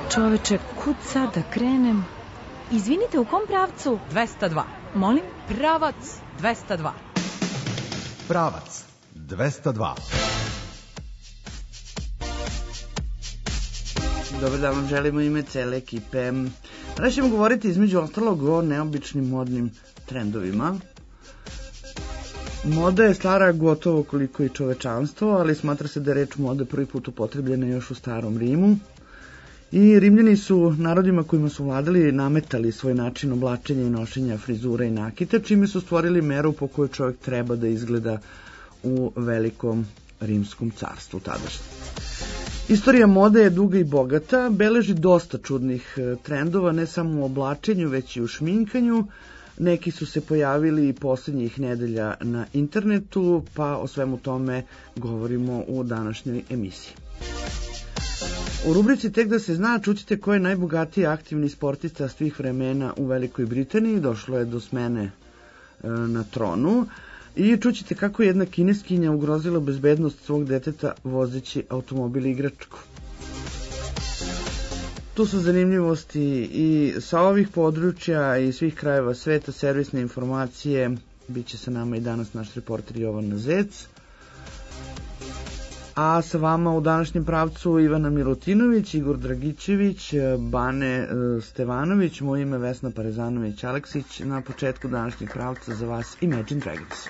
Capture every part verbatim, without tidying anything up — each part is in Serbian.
Čoveče, kud sad da krenem? Izvinite, u kom pravcu? dvesta dva. Molim? Pravac dvesta dva. Pravac dvesta dva. Dobar dan vam želimo ime cele ekipe. Danas ćemo govoriti između ostalog o neobičnim modnim trendovima. Moda je stara gotovo koliko i čovečanstvo, ali smatra se da je reč moda prvi put upotrebljena još u starom Rimu. I Rimljani su narodima kojima su vladali nametali svoj način oblačenja i nošenja frizura i nakita, čime su stvorili meru po kojoj čovjek treba da izgleda u velikom rimskom carstvu tadašnjem. Istorija mode je duga i bogata, beleži dosta čudnih trendova, ne samo u oblačenju, već i u šminkanju. Neki su se pojavili i posljednjih nedelja na internetu, pa o svemu tome govorimo u današnjoj emisiji. U rubrici Tek da se zna čućete ko je najbogatiji aktivni sportista svih vremena u Velikoj Britaniji. Došlo je do smene na tronu. I čućete kako je jedna kineskinja ugrozila bezbednost svog deteta vozeći automobil i igračku. Tu su zanimljivosti i sa ovih područja i svih krajeva sveta, servisne informacije. Biće sa nama i danas naš reporter Jovana Zec. A sa vama u današnjem pravcu Ivana Milutinović, Igor Dragićević, Bane Stevanović, moje ime Vesna Parezanović-Aleksić. Na početku današnjeg pravca za vas Imagine Dragons.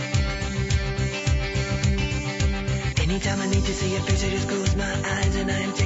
Anytime I need to see your face, I just close my eyes and I'm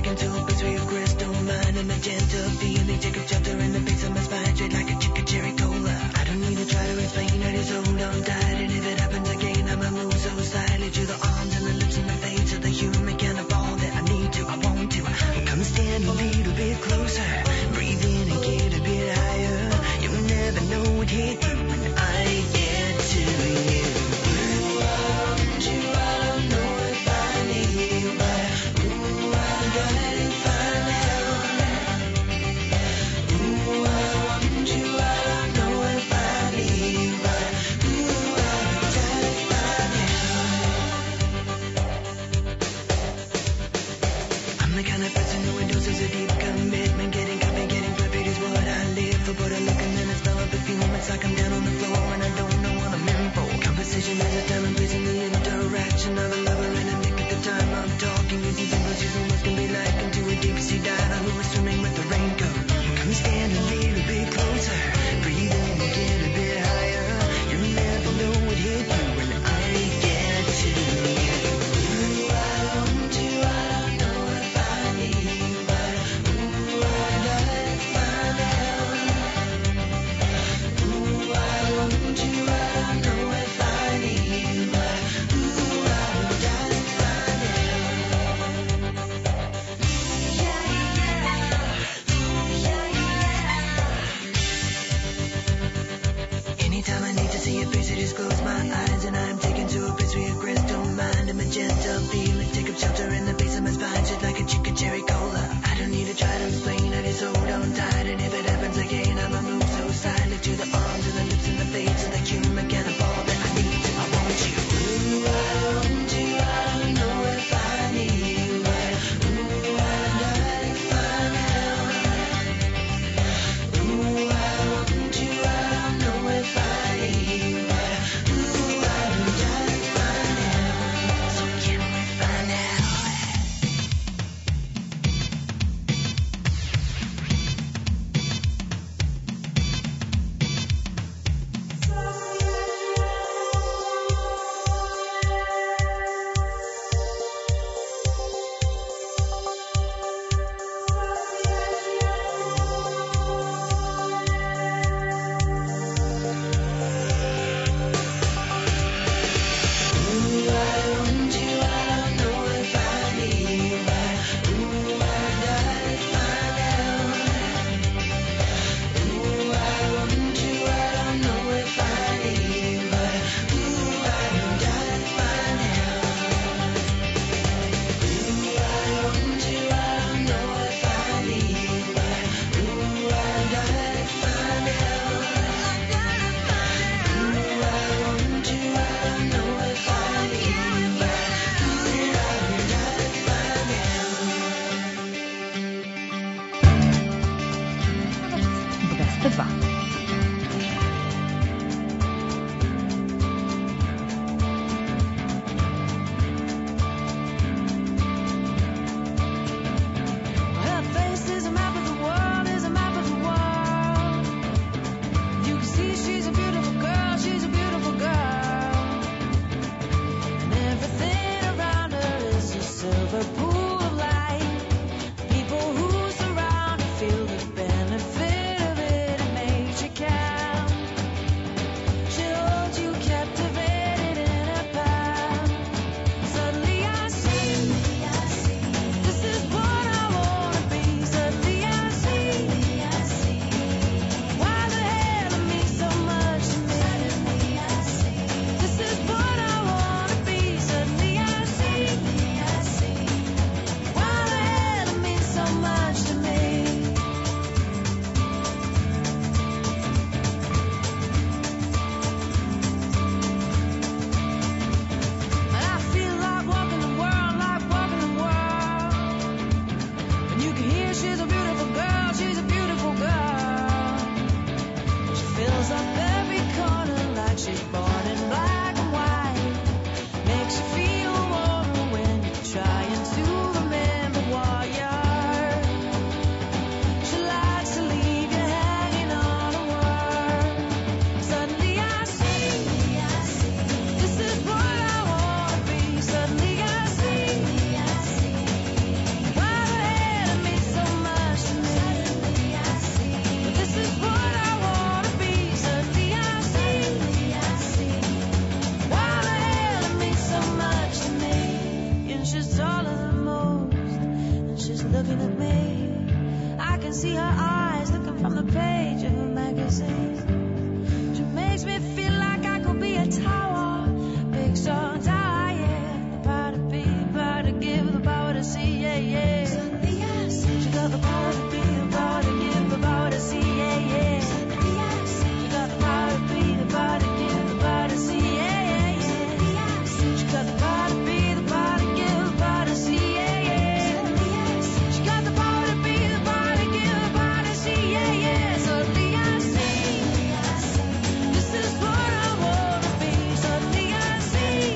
just looking at me. I can see her eyes looking from the page of a magazine. She makes me feel like I could be a tower, big strong tower, yeah. The power to be, the power to give, the power to see, yeah, yeah. She got the power to be, the power to give, the power to see, yeah, yeah. She got the power to be, the power to give, the power to see, yeah, yeah, yeah. She got the power to be, the power to give, the power to see, yeah, yeah. She got the power to be, the power to give, the power to see, yeah, yeah. Suddenly I see, this is what I wanna be. Suddenly I see,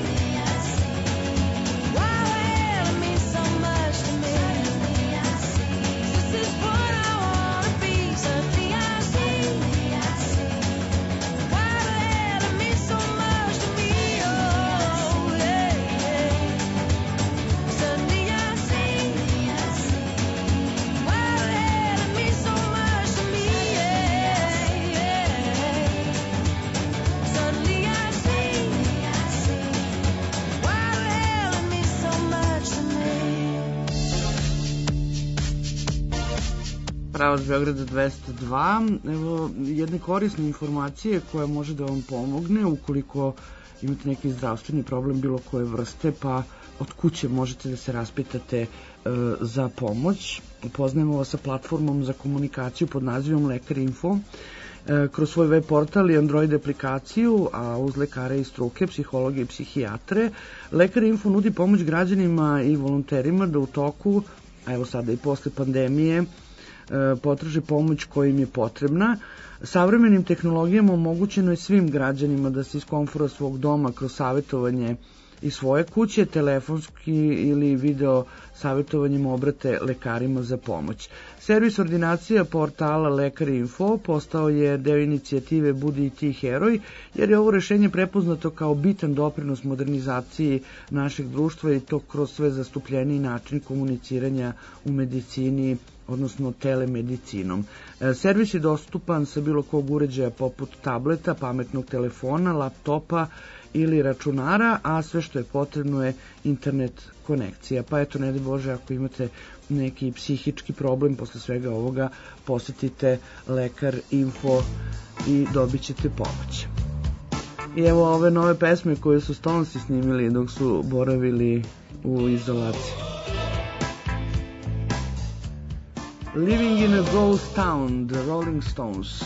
wow, well, it means so much to me. This is what I wanna be. Suddenly I see, wow, well, it means so much to me. Oh, yeah, yeah. Suddenly I see, wow, well, it means so much to me. Yeah, yeah. Suddenly I see, wow, well, it means so much to me. Pravac Beograda dvesta dva. Evo jedne korisne informacije koja može da vam pomogne ukoliko imate neki zdravstveni problem bilo koje vrste, pa od kuće možete da se raspitate e, za pomoć. Upoznajemo vas sa platformom za komunikaciju pod nazivom Lekar Info. E, kroz svoj web portal i Android aplikaciju, a uz lekare i struke, psihologe i psihijatre, Lekar Info nudi pomoć građanima i volonterima da u toku, a evo sada i posle pandemije, potraže pomoć koja im je potrebna. Savremenim tehnologijama omogućeno je svim građanima da se iz komfora svog doma kroz savjetovanje iz svoje kuće, telefonski ili video savjetovanjem obrate lekarima za pomoć. Servis ordinacija portala Lekar Info postao je deo inicijative Budi i ti heroj, jer je ovo rešenje prepoznato kao bitan doprinos modernizaciji našeg društva i to kroz sve zastupljeniji način komuniciranja u medicini, odnosno telemedicinom. Servis je dostupan sa bilo kog uređaja poput tableta, pametnog telefona, laptopa ili računara, a sve što je potrebno je internet konekcija. Pa eto, ne daj Bože, ako imate neki psihički problem posle svega ovoga, posetite Lekar Info i dobit ćete pomoć. I evo ove nove pesme koje su Stonesi snimili dok su boravili u izolaciji. Living in a Ghost Town, The Rolling Stones.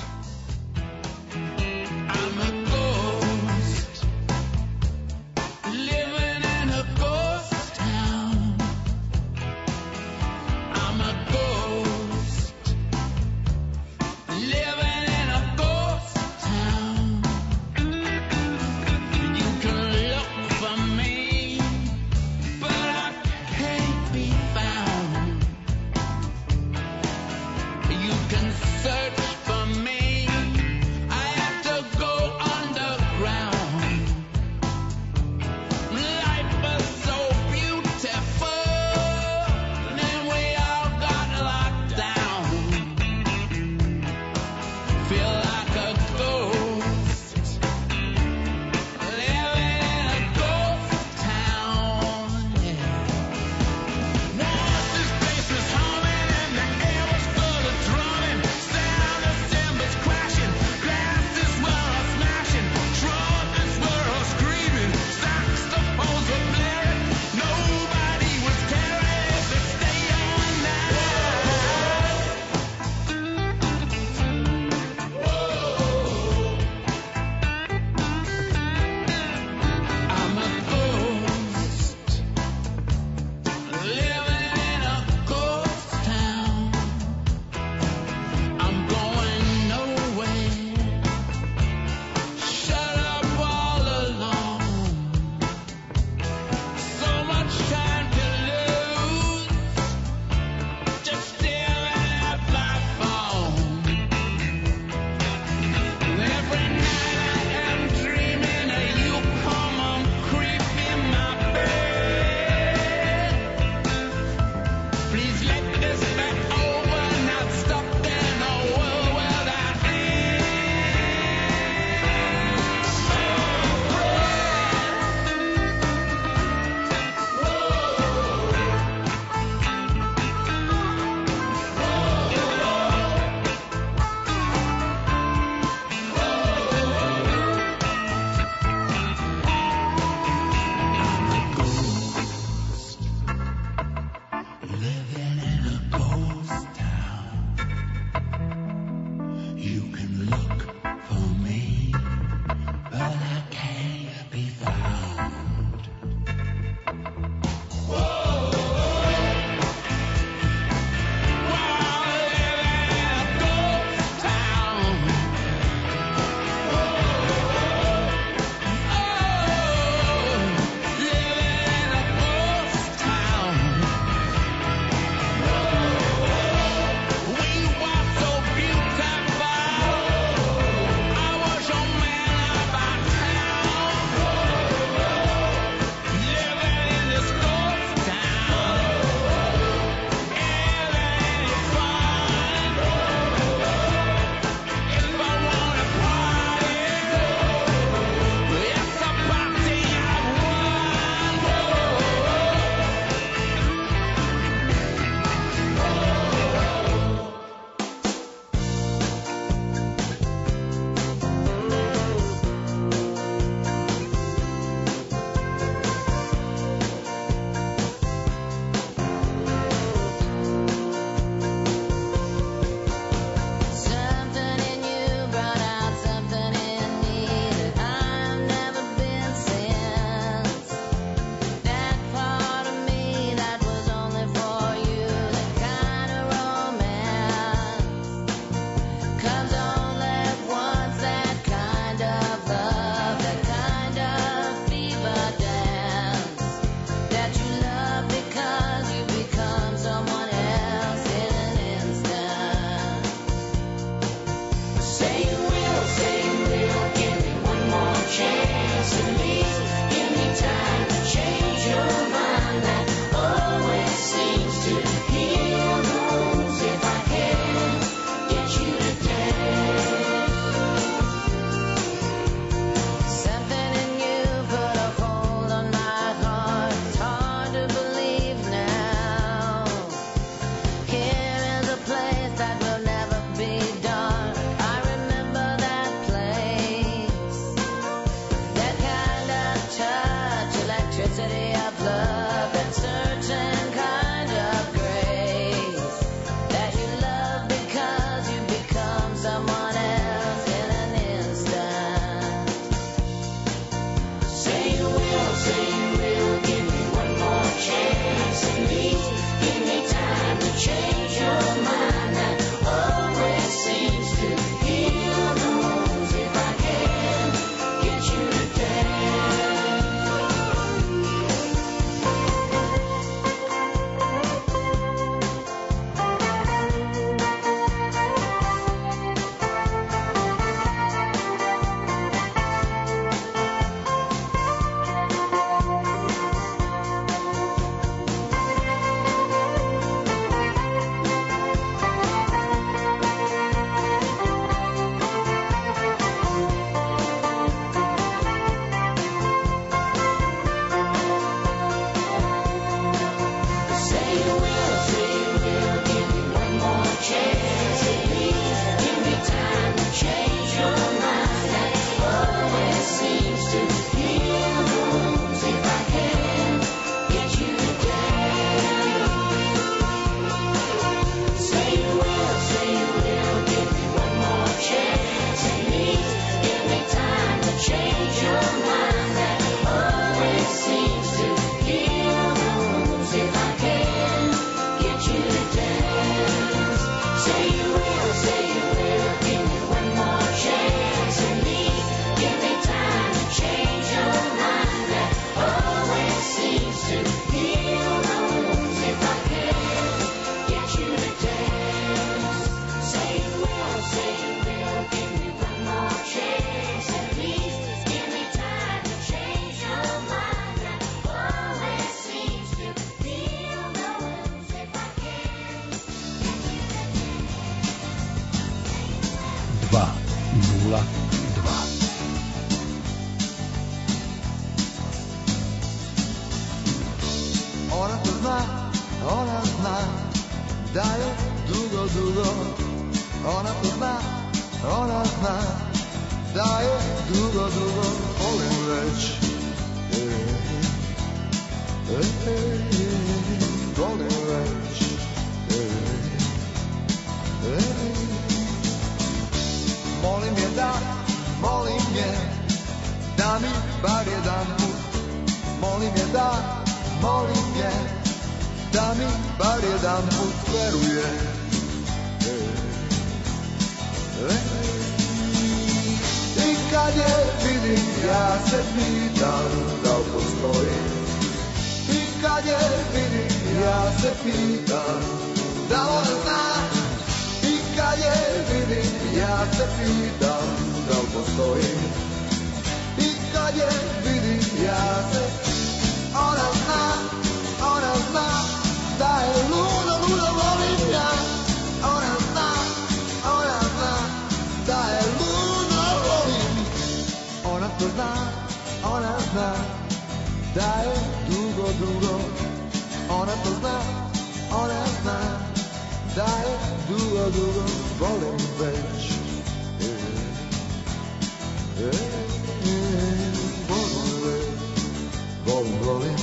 volim već. Molim je da, molim je, da mi bar jedan put. Molim je da, molim je, da mi bar jedan put veruje. I kad je vidim, ja se pitam da li postoji. I kad je vidim, ja se pitam da li ona zna. I kad je vidim, ja se pitam da li postoji. I kad je vidim, ja se, ona zna, ona zna da je ludo, ludo volim ja. Ona zna, ona zna da je ludo volim. Ona to zna, ona zna da je dugo, dugo. Ona to zna, ona zna da je dugo, dugo volim već. E, e, e, volim već, volim, volim.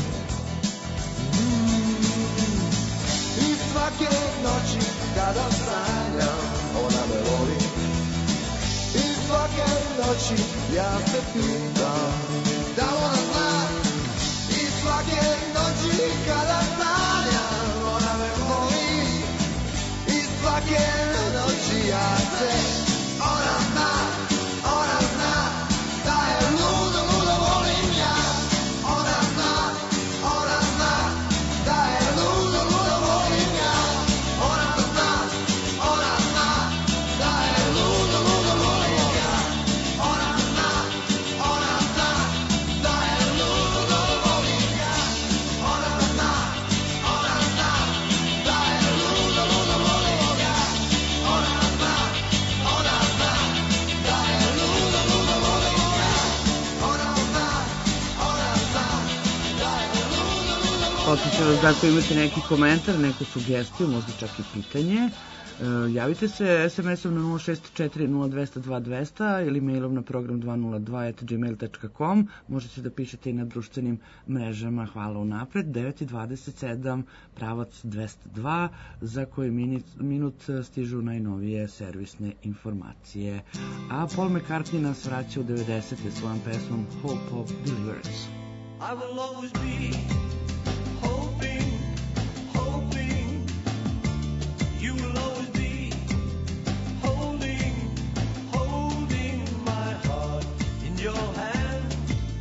Mm. I svake noći kada sanjam, ona me voli. I svake noći ja se pitam da ona zna. I svake noći kada sanjam, ona me voli. I svake noći ja se, ona zna, ona zna da je ludo, ludo volim ja. Ona zna, ona zna da je ludo, ludo volim ja. Ona zna, ona zna da je ludo, ludo volim ja. Ona zna, ona zna da je ludo, ludo volim ja. Ona zna, ona zna da je ludo, ludo volim ja. Ona zna, ona zna da je ludo, ludo volim ja. Ona zna, ona zna da je ludo, ludo volim ja. Podsjećam vas da ako imate neki komentar, neku sugestiju, možda čak i pitanje, e, javite se es em esom na nula šest četiri nula dva nula dva dva nula nula ili mailom na program dva nula dva at gmail dot com. Možete da pišete i na društvenim mrežama. Hvala unapred. devet i dvadeset sedam, pravac dvesta dva, za koji minut, minut stižu najnovije servisne informacije. A Paul McCartney nas vraća u devedesete svojom pesmom Hope of Deliverance. I will always be hoping, hoping. You will always be holding, holding my heart in your hand.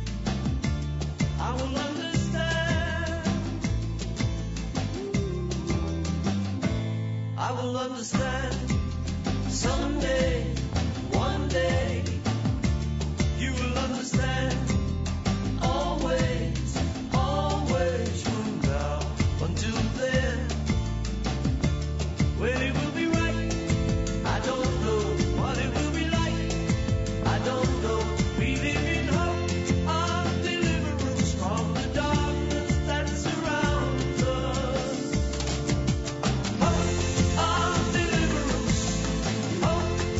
I will understand. I will understand someday, one day. You will understand. Always, always from now until then. When it will be right, I don't know what it will be like. I don't know. We live in hope of deliverance from the darkness that surrounds us. Hope of deliverance, hope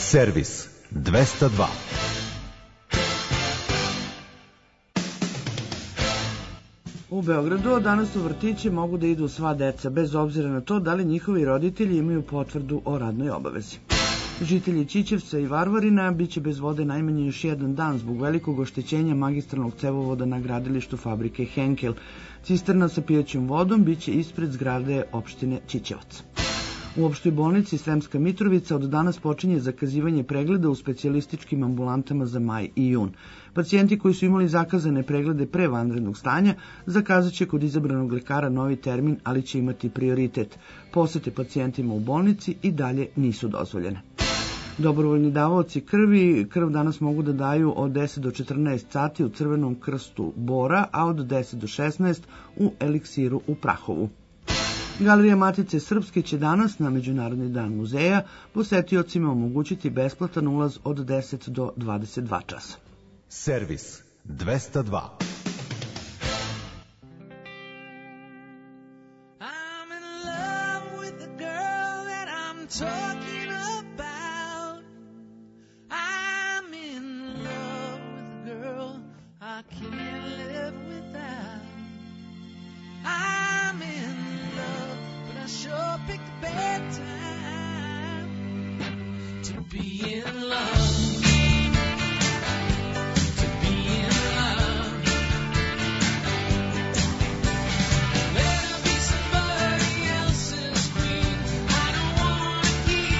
Servis dvesta dva. U Beogradu danas u vrtiće mogu da idu sva deca, bez obzira na to da li njihovi roditelji imaju potvrdu o radnoj obavezi. Žitelji Ćićevca i Varvarina biće bez vode najmanje još jedan dan zbog velikog oštećenja magistralnog cevovoda na gradilištu fabrike Henkel. Cisterna sa pijaćom vodom biće ispred zgrade opštine Ćićevac. U opštoj bolnici Sremska Mitrovica od danas počinje zakazivanje pregleda u specijalističkim ambulantama za maj i jun. Pacijenti koji su imali zakazane preglede pre vanrednog stanja zakazat će kod izabranog lekara novi termin, ali će imati prioritet. Posete pacijentima u bolnici i dalje nisu dozvoljene. Dobrovoljni davaoci krvi krv danas mogu da daju od deset do četrnaest sati u Crvenom krstu Bora, a od deset do šesnaest u Eliksiru u Prahovu. Galerija Matice Srpske će danas na Međunarodni dan muzeja posetiocima omogućiti besplatan ulaz od deset do dvadeset dva časa. Servis dvesta dva. I'm in love with the girl that I'm talking about. I'm in love with a girl I can't live without. I'm in love, but I sure picked a bad time to be in love. Let her be somebody else's queen. I don't wanna hear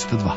dvesta dva.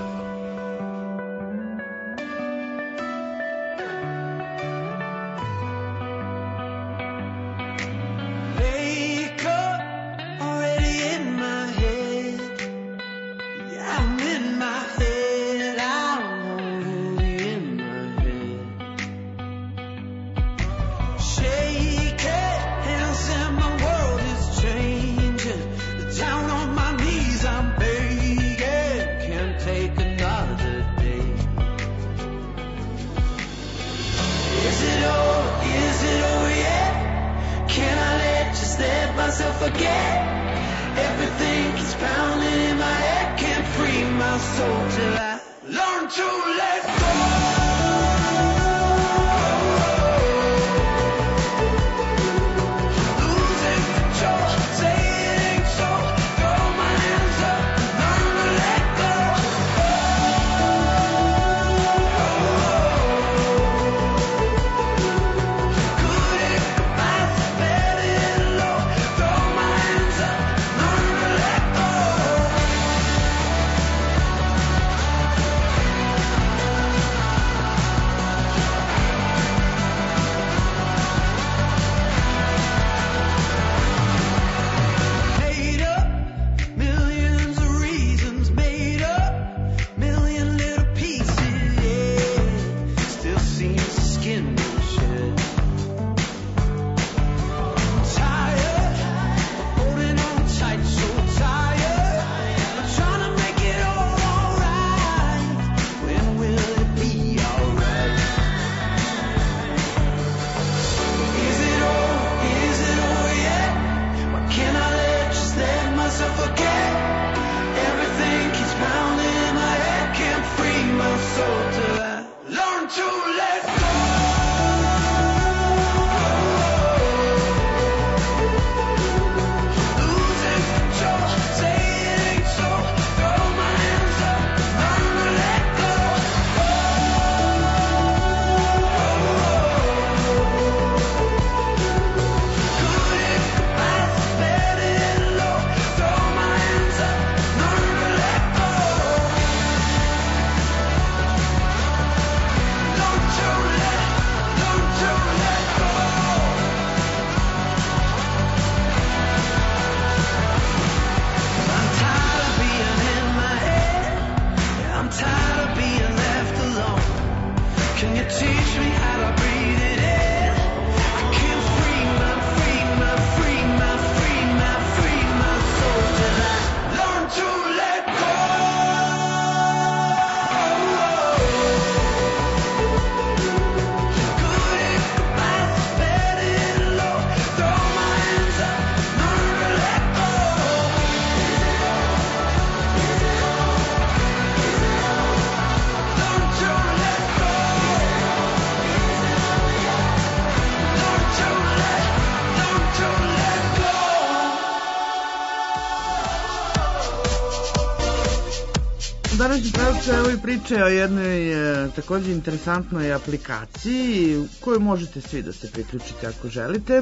Današnji pravcu evo i priče o jednoj e, također interesantnoj aplikaciji koju možete svi da se priključite ako želite.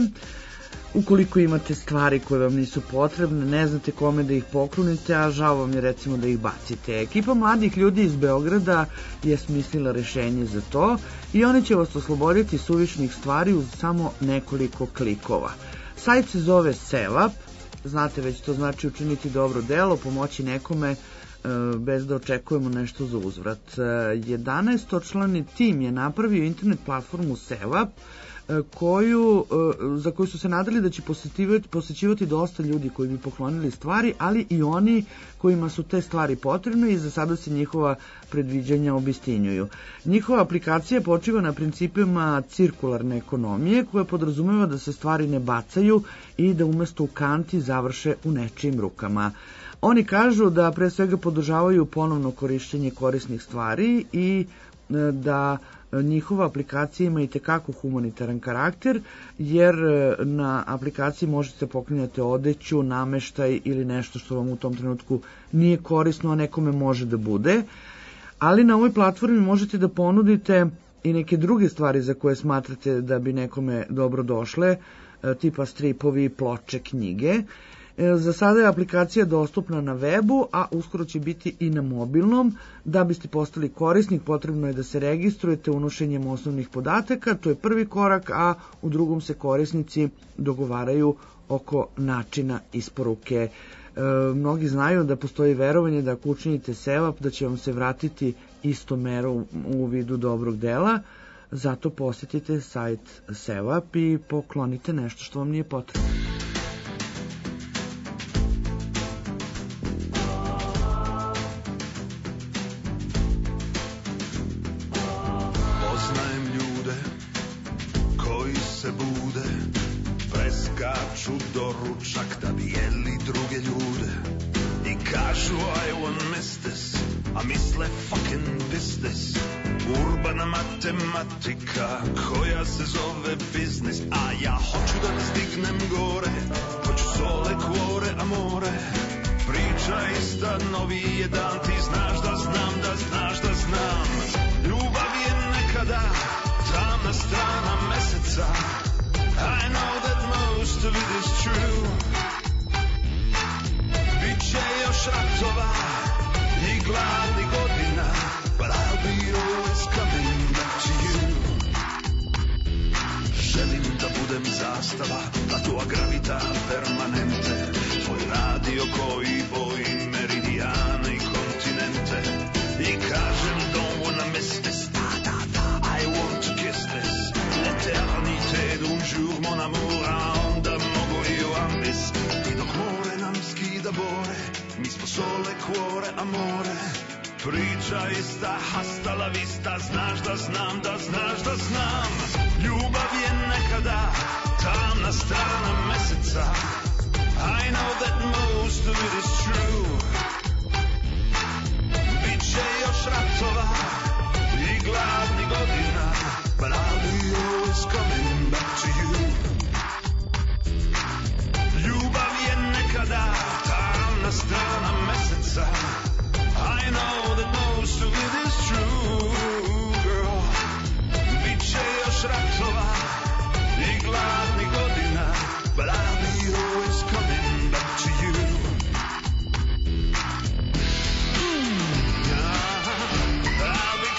Ukoliko imate stvari koje vam nisu potrebne, ne znate kome da ih poklonite, a žao vam je recimo da ih bacite. Ekipa mladih ljudi iz Beograda je smislila rešenje za to i oni će vas osloboditi suvišnih stvari uz samo nekoliko klikova. Sajt se zove Sevap, znate već to znači učiniti dobro delo, pomoći nekome bez da očekujemo nešto za uzvrat. jedanaestočlani tim je napravio internet platformu Sevap, koju, za koju su se nadali da će posećivati dosta ljudi koji bi poklonili stvari, ali i oni kojima su te stvari potrebne i za sada se njihova predviđanja obistinjuju. Njihova aplikacija počiva na principima cirkularne ekonomije koja podrazumeva da se stvari ne bacaju i da umesto u kanti završe u nečijim rukama. Oni kažu da pre svega podržavaju ponovno korišćenje korisnih stvari i da njihova aplikacija ima i tekako humanitaran karakter, jer na aplikaciji možete poklanjati odeću, nameštaj ili nešto što vam u tom trenutku nije korisno, a nekome može da bude. Ali na ovoj platformi možete da ponudite i neke druge stvari za koje smatrate da bi nekome dobro došle, tipa stripovi, ploče, knjige. Za sada je aplikacija dostupna na webu, a uskoro će biti i na mobilnom. Da biste postali korisnik, potrebno je da se registrujete unošenjem osnovnih podataka, to je prvi korak, a u drugom se korisnici dogovaraju oko načina isporuke. E, mnogi znaju da postoji verovanje da ako učinite sevap, da će vam se vratiti isto meru u vidu dobrog dela, zato posjetite sajt Sevap i poklonite nešto što vam nije potrebno. Preskaču doručak da bi jeli druge ljude i kažu I won't miss this, a misle fucking business. Urbana matematika koja se zove biznis, a ja hoću da stignem gore, hoću sole, kvore, amore. Priča ista, novi je dan, ti znaš da znam, da znaš da znam. Ljubav je nekada tamna strana meseca. I know that most of it is true. Biće još ratova i gladnih godina, but I'll be always coming back to you. Želim da budem zastava, a tua gravita permanente. Tvoj radio koji boji meridijane i kontinente. I kažem don't wanna miss this, da da da, I want to kiss this. L'éternité d'un jour, mon amour, a onda mogu i u ambis. I dok more nam skida bore, mi smo sole, cuore, amore. Priča ista, hasta la vista, znaš da znam, da znaš da znam. Ljubav je nekada tamna strana meseca. I know that most of it is true. Biće još ratova i gladnih godina, but I'll be always coming back to you. Ljubav je nekada tamna strana meseca. I know that most of it is true, girl. Biće još ratova i gladnih godina, but I'll be always coming back to you. Yeah, I'll be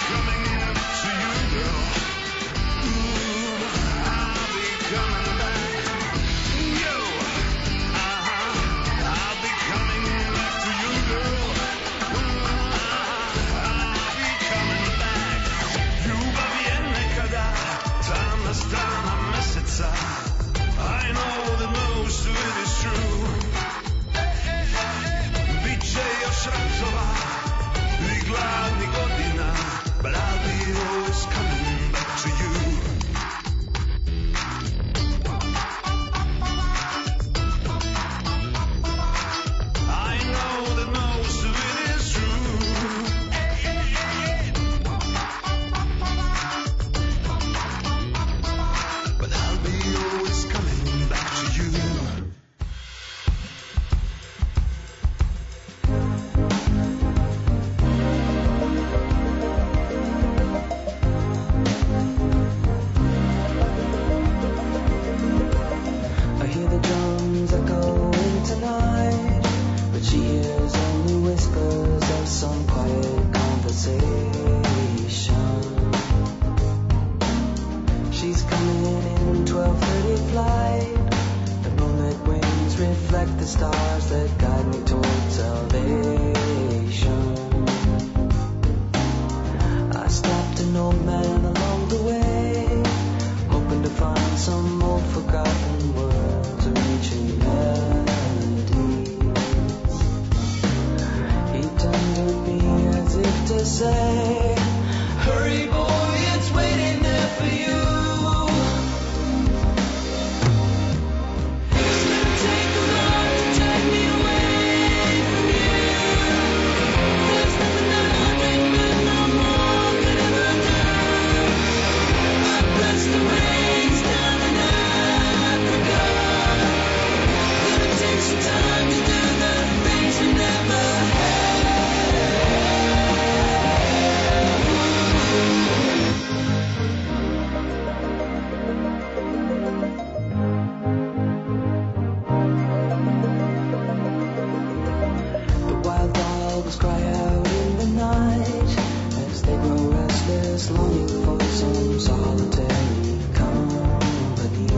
restless longing for some solitary company.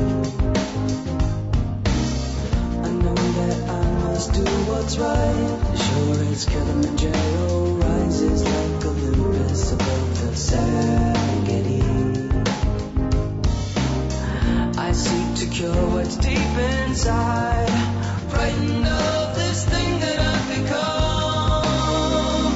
I know that I must do what's right. Sure as Kilimanjaro rises like Olympus above the Serengeti. I seek to cure what's deep inside, frightened of this thing that I've become.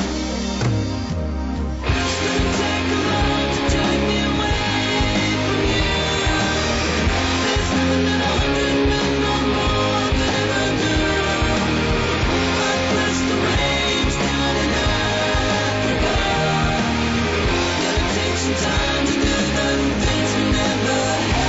It's gonna take a lot to take me away from you. There's nothing that a hundred men or more could ever do. I press the rains down in Africa. Gonna take some time to do the things we never had.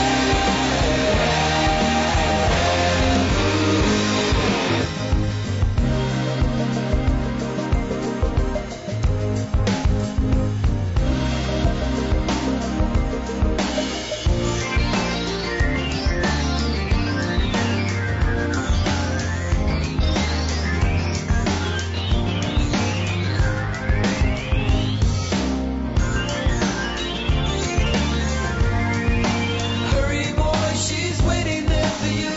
Hurry, boy, she's waiting there for you.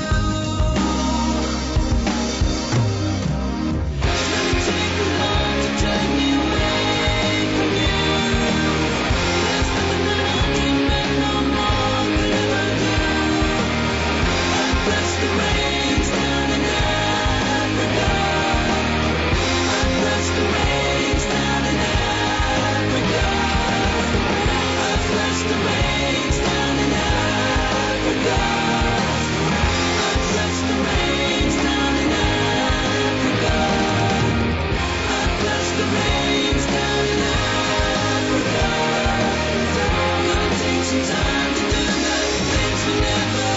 It's gonna take a lot to take me away from you. There's nothing that a hundred men or more could ever do. I press the rains down in Africa. I press the rains down in Africa. I press the rains down in Africa. I press the rains down in Africa. I press the rains down in Africa. Gonna take some time to do the things we never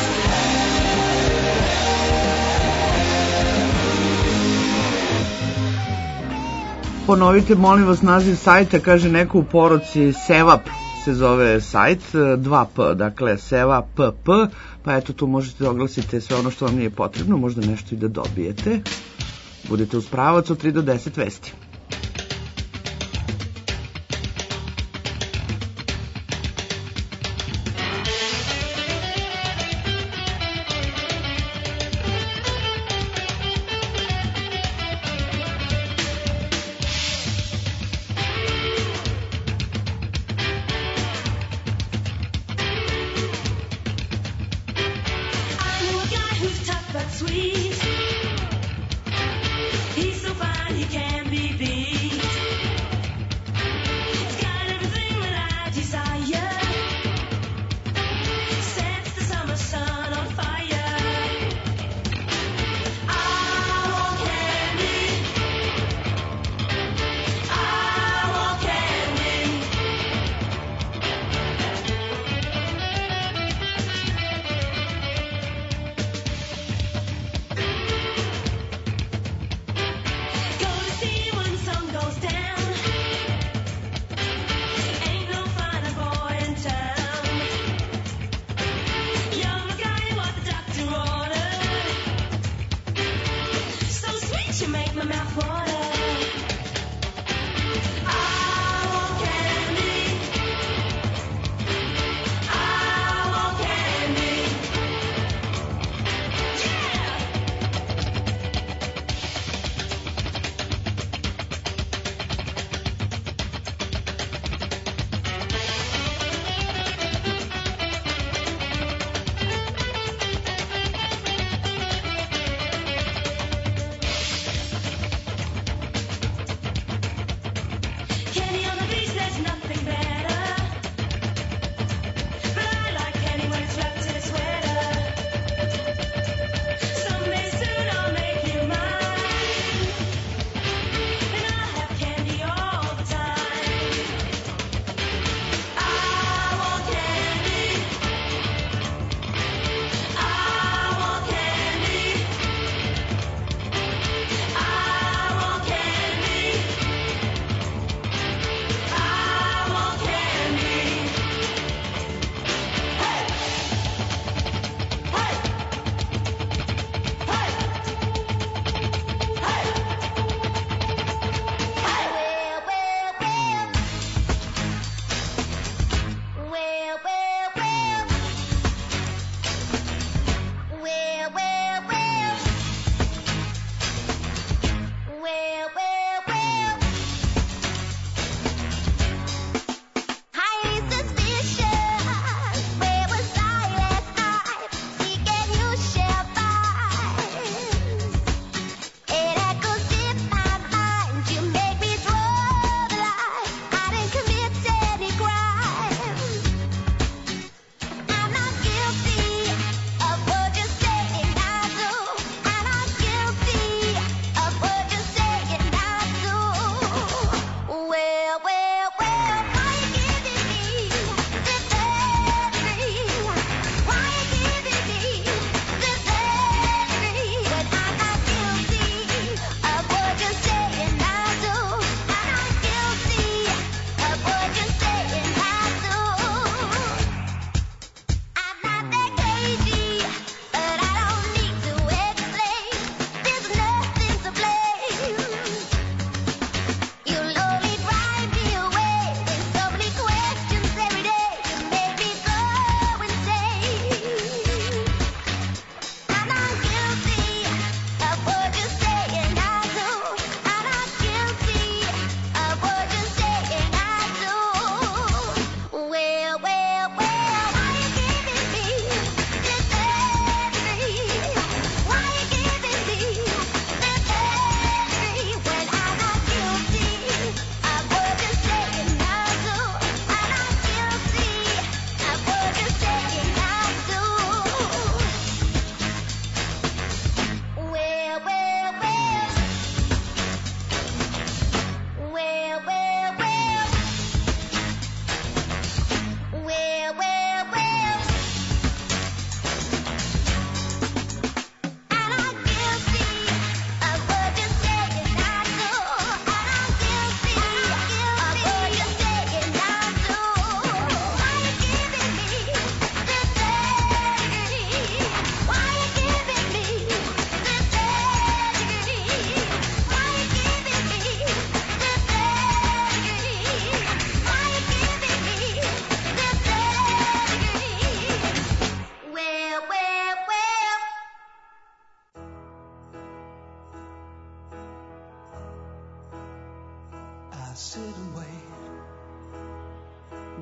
Ponovite, molim vas, naziv sajta, kaže neko u poruci, Sevap se zove sajt, dva P, dakle Seva P P, pa eto tu možete da oglasite sve ono što vam nije potrebno, možda nešto i da dobijete. Budete uz pravac od tri do deset vesti. I know a guy who's tough but sweet. He's so fine he can be beat.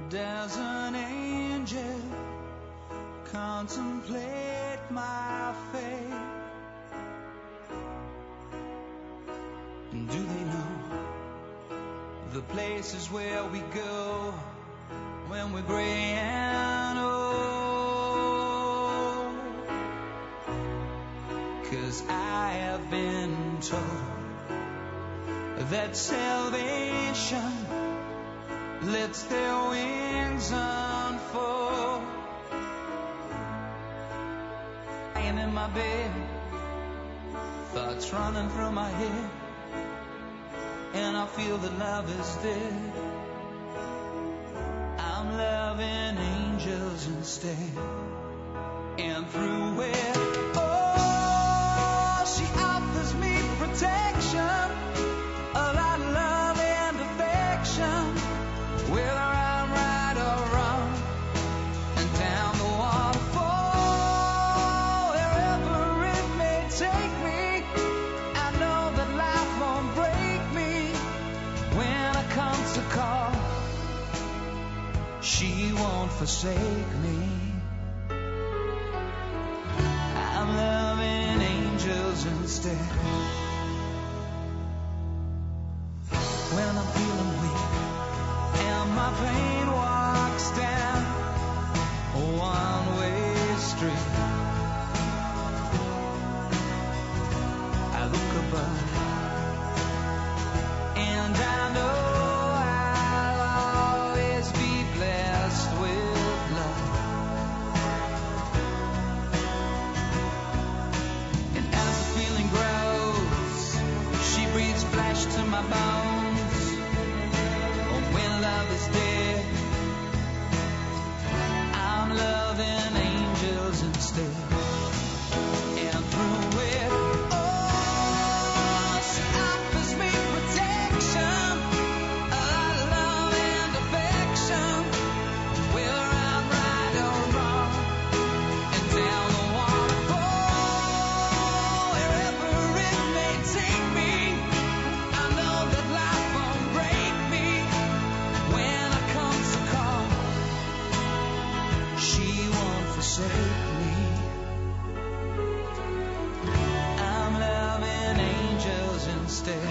Does an angel contemplate my fate? Do they know the places where we go when we're gray and old? 'Cause I have been told that salvation lets their wings unfold. Lying in my bed, thoughts running through my head, and I feel that love is dead. I'm loving angels instead. And through it, oh, she offers me protection, a lot of love and affection, whether I'm right or wrong, and down the waterfall, wherever it may take me, I know that life won't break me when I come to call. She won't forsake me. I'm loving angels instead. When I'm feeling weak and my pain walks down a one-way street, I look above and I know I'll always be blessed with love. And as the feeling grows, she breathes flesh to my bones. Oh, when love is dead, I'm loving angels instead. And through it, oh, she offers me protection, a lot of love and affection, whether I'm right or wrong, and down the waterfall, wherever it may take me, I know that life won't break me when I come to call. She won't forsake me. I'm loving angels instead.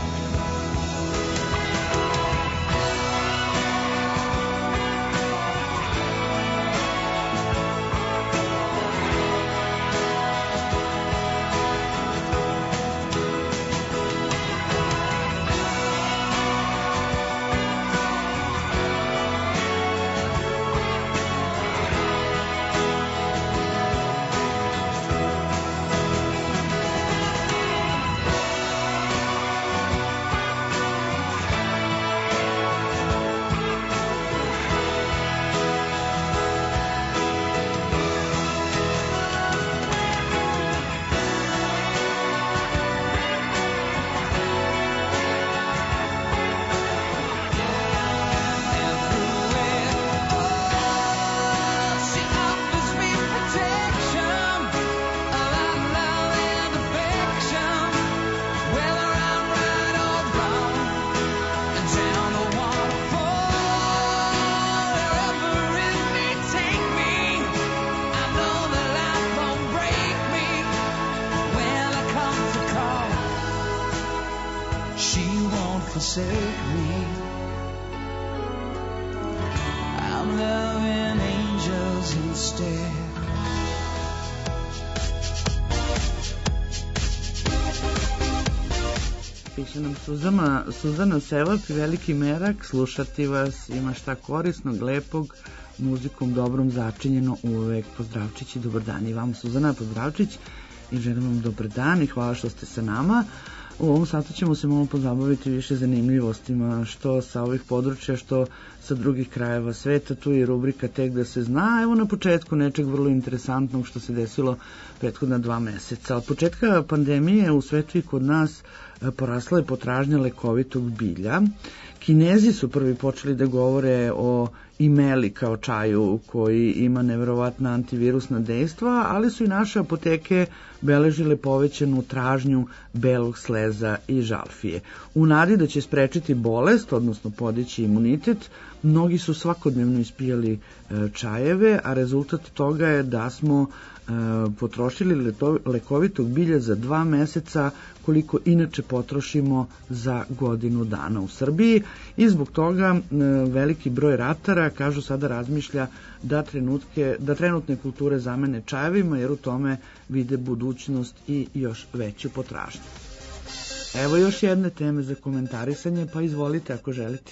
She offers me protection, a lot of love and affection, whether I'm right or wrong, and down the waterfall, wherever it may take me, I know that life won't break me when I come to call. She won't forsake me. I'm loving angels instead. Piše nam Suzana, Suzana Selak, veliki merak, slušati vas, ima šta korisnog, lepog, muzikom dobrom začinjeno uvek. Pozdravčić i dobar dan i vam, Suzana, pozdravčić i želim vam dobar dan i hvala što ste sa nama. U ovom satu ćemo se malo pozabaviti više zanimljivostima, što sa ovih područja, što sa drugih krajeva sveta. Tu je rubrika Tek da se zna. Evo na početku nečeg vrlo interesantnog što se desilo prethodna dva meseca. Od početka pandemije u svetu i kod nas porasla je potražnja lekovitog bilja. Kinezi su prvi počeli da govore o imeli kao čaju koji ima neverovatna antivirusna dejstva, ali su i naše apoteke beležile povećanu tražnju belog sleza i žalfije. U nadi da će sprečiti bolest, odnosno podići imunitet, Mnogi su svakodnevno ispijali čajeve, a rezultat toga je da smo potrošili lekovitog bilja za dva meseca koliko inače potrošimo za godinu dana u Srbiji i zbog toga veliki broj ratara, kažu, sada razmišlja da, trenutke, da trenutne kulture zamene čajevima jer u tome vide budućnost i još veću potražnju. Evo još jedne teme za komentarisanje, pa izvolite ako želite.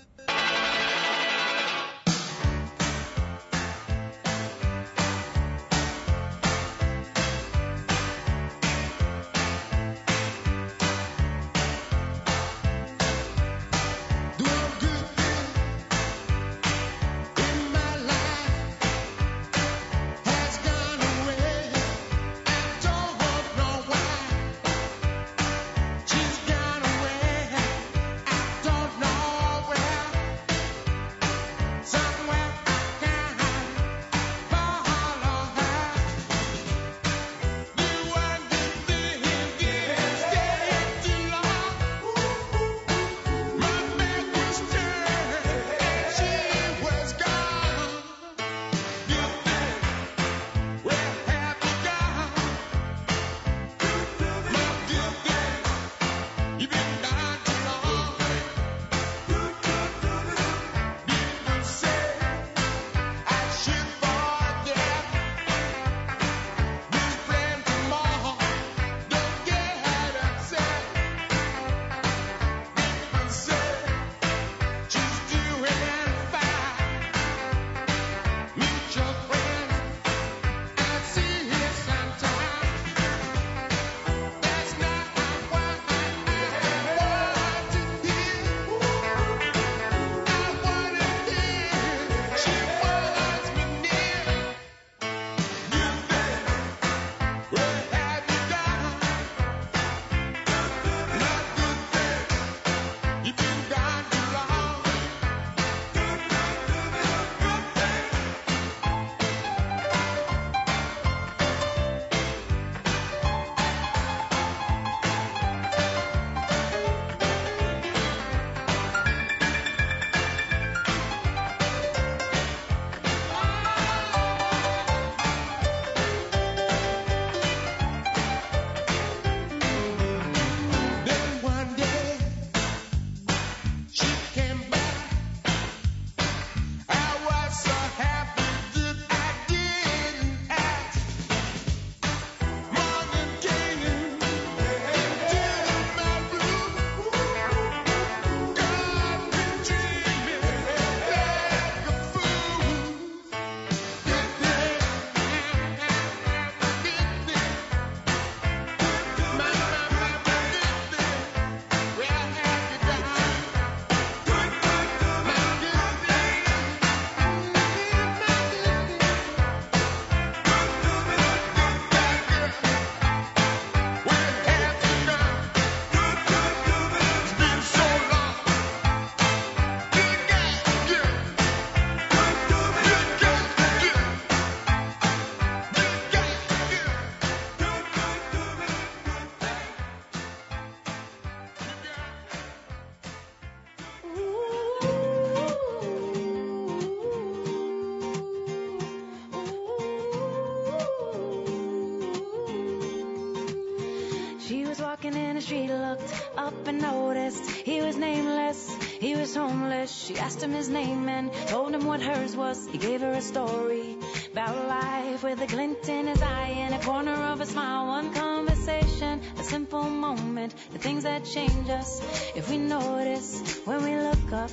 walking in the street, looked up and noticed he was nameless, he was homeless. She asked him his name and told him what hers was. He gave her a story about life with a glint in his eye and a corner of a smile. One conversation, a simple moment, the things that change us if we notice when we look up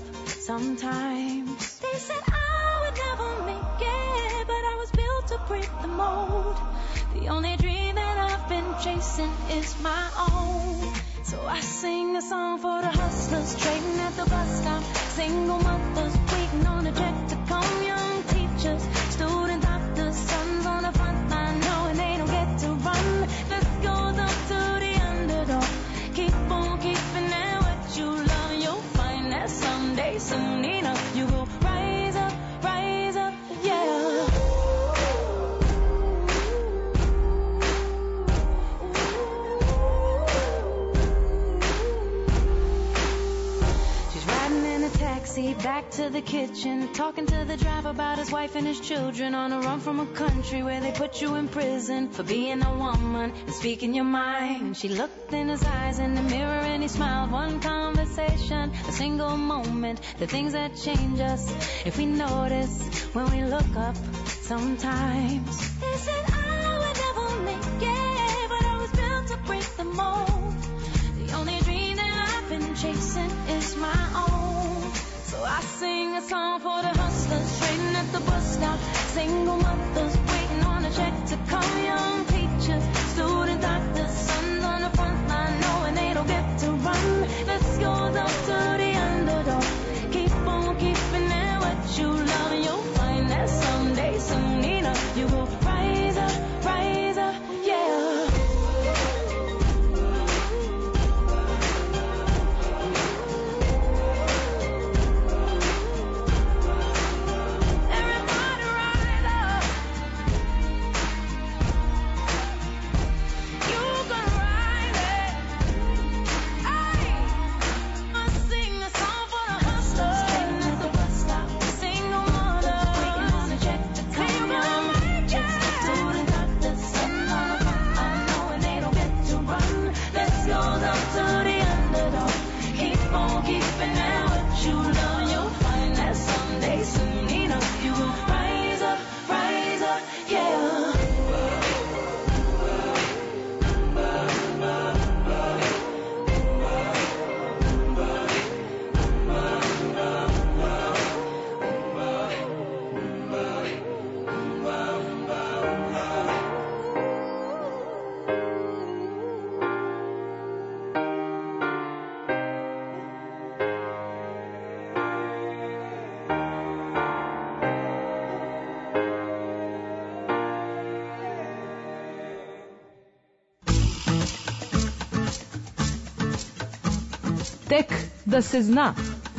sometimes. They said I would never make it, but I was built to break the mold. The only dream that I've been chasing is my own. So I sing a song for the hustlers trading at the bus stop, single mothers waiting on a check to come, young teachers, student doctors, sons on the front line knowing they don't get to run. Let's go up to the underdog, keep on keeping at what you love, and you'll find that someday, soon enough, you will rise up, rise up, yeah. Back to the the kitchen, talking to the driver about his wife and his children, on a run from a country where they put you in prison for being a woman and speaking your mind. She looked in his eyes in the mirror and he smiled. One conversation, a single moment, the things that change us if we notice when we look up sometimes. They said I would never make it, but I was built to break the mold. The only dream that I've been chasing is my own. So I sing a song for the hustlers trading at the bus stop, single mothers waiting on a check to come, young teachers, student doctors, sons on the front line knowing they don't get to run. Let's go up to the underdog, keep on keeping it what you love, and you'll find that someday, soon enough, you will rise up, rise up, yeah. Tek da se zna.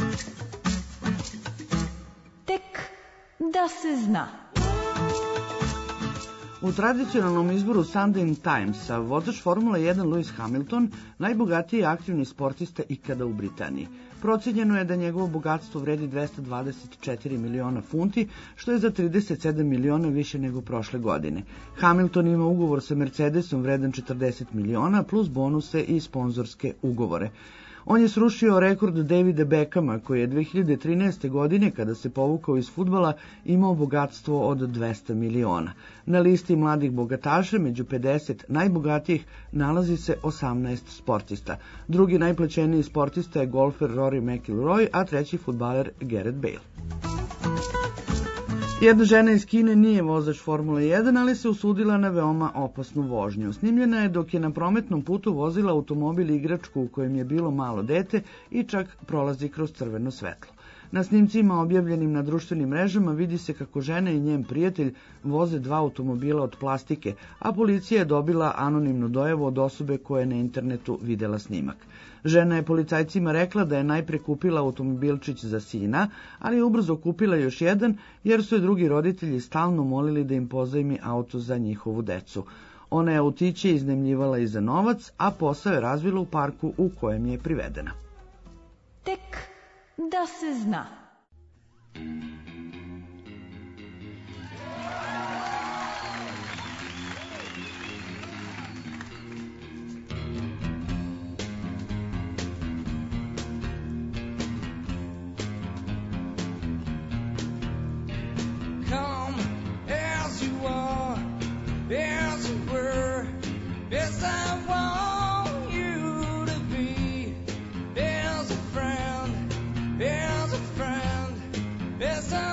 Tek da se zna. U tradicionalnom izboru Sunday Timesa vozač Formule jedan Lewis Hamilton najbogatiji aktivni sportista ikada u Britaniji. Procenjeno je da njegovo bogatstvo vredi dvesta dvadeset četiri miliona funti, što je za trideset sedam miliona više nego prošle godine. Hamilton ima ugovor sa Mercedesom vredan četrdeset miliona plus bonuse i sponzorske ugovore. On je srušio rekord Davida Beckhama, koji je dve hiljade trinaeste. godine, kada se povukao iz fudbala, imao bogatstvo od dvesta miliona. Na listi mladih bogataša, među pedeset najbogatijih, nalazi se osamnaest sportista. Drugi najplaćeniji sportista je golfer Rory McIlroy, a treći fudbaler Gareth Bale. Jedna žena iz Kine nije vozač Formule jedan, ali se usudila na veoma opasnu vožnju. Snimljena je dok je na prometnom putu vozila automobil igračku u kojem je bilo malo dete i čak prolazi kroz crveno svetlo. Na snimcima objavljenim na društvenim mrežama vidi se kako žena i njen prijatelj voze dva automobila od plastike, a policija je dobila anonimnu dojavu od osobe koja je na internetu videla snimak. Žena je policajcima rekla da je najpre kupila automobilčić za sina, ali je ubrzo kupila još jedan jer su je drugi roditelji stalno molili da im pozajmi auto za njihovu decu. Ona je autiće iznajmljivala i za novac, a posao je razvila u parku u kojem je privedena. Tek da se zna. Yes, I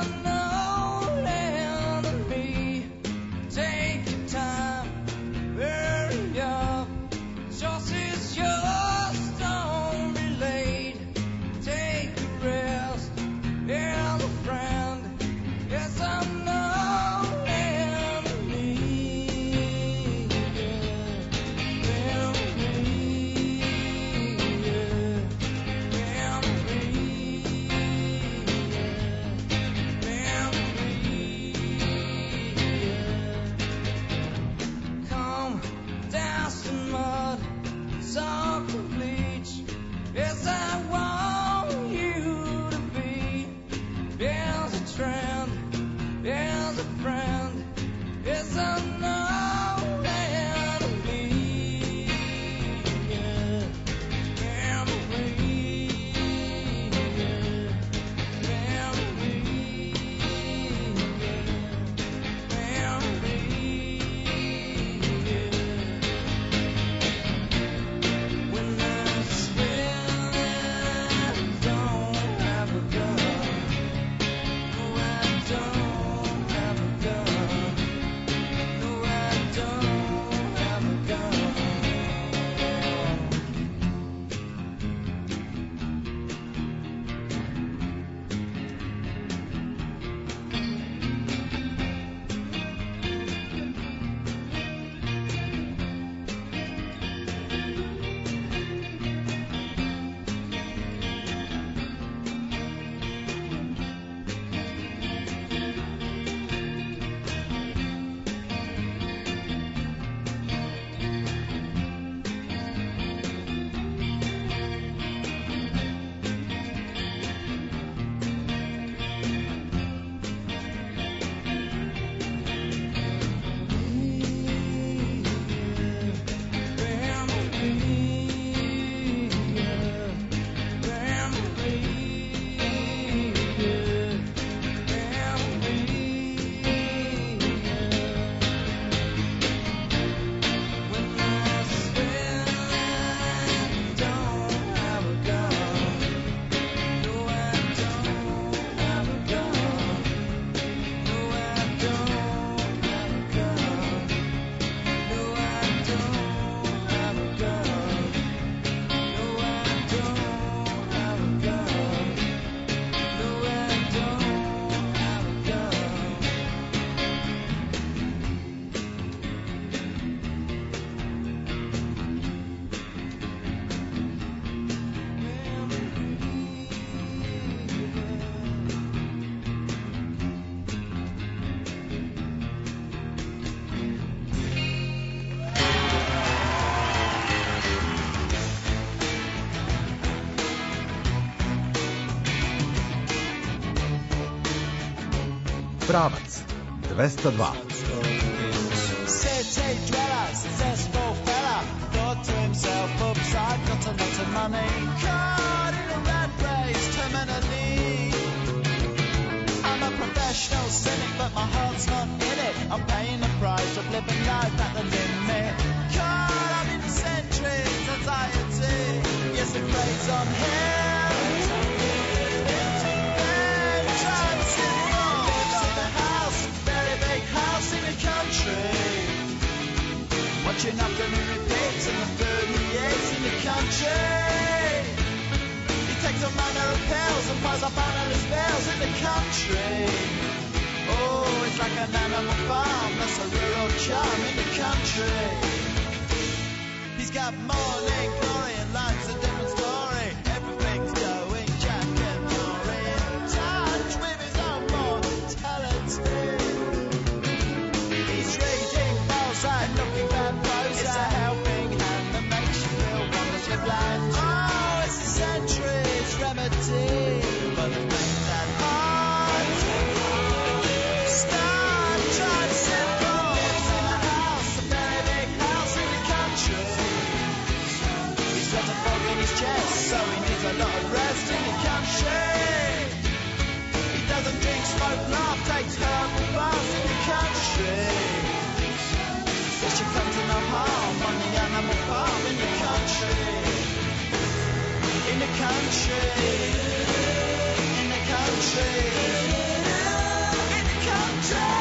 Pravac dvesta dva. City dweller, successful fella, thought to himself, oops, I've got a lot of money. Caught in a rat race, terminally. I'm a professional cynic, but my heart's not in it. I'm paying the price of living life at the limit. Caught up in centuries, anxiety. Yes, it preys on him. Then drives him on. Lives in a house, very big house in the country. Watching afternoon repeats in the thirty-eights in the country. He takes a manner of pills and piles up analyst bills in the country. Oh, it's like an animal farm, that's a rural charm in the country. He's got morning glory and life's a different story. Everything's going Jack and Rory, in touch with his own mortality. He's reading Balzac, looking bad prose. It's a helping hand that makes you feel wonderfully blind. Oh, it's a century's remedy, but it ain't that hard. Start trying to simple. Lives in a house, a very big house in the country. He's got a fog in his chest, so he needs a lot of rest in the country. He doesn't drink, smoke, laugh, takes herbal baths in the country. There should come to no harm on the animal farm in the country. In the country. In the country. In the country.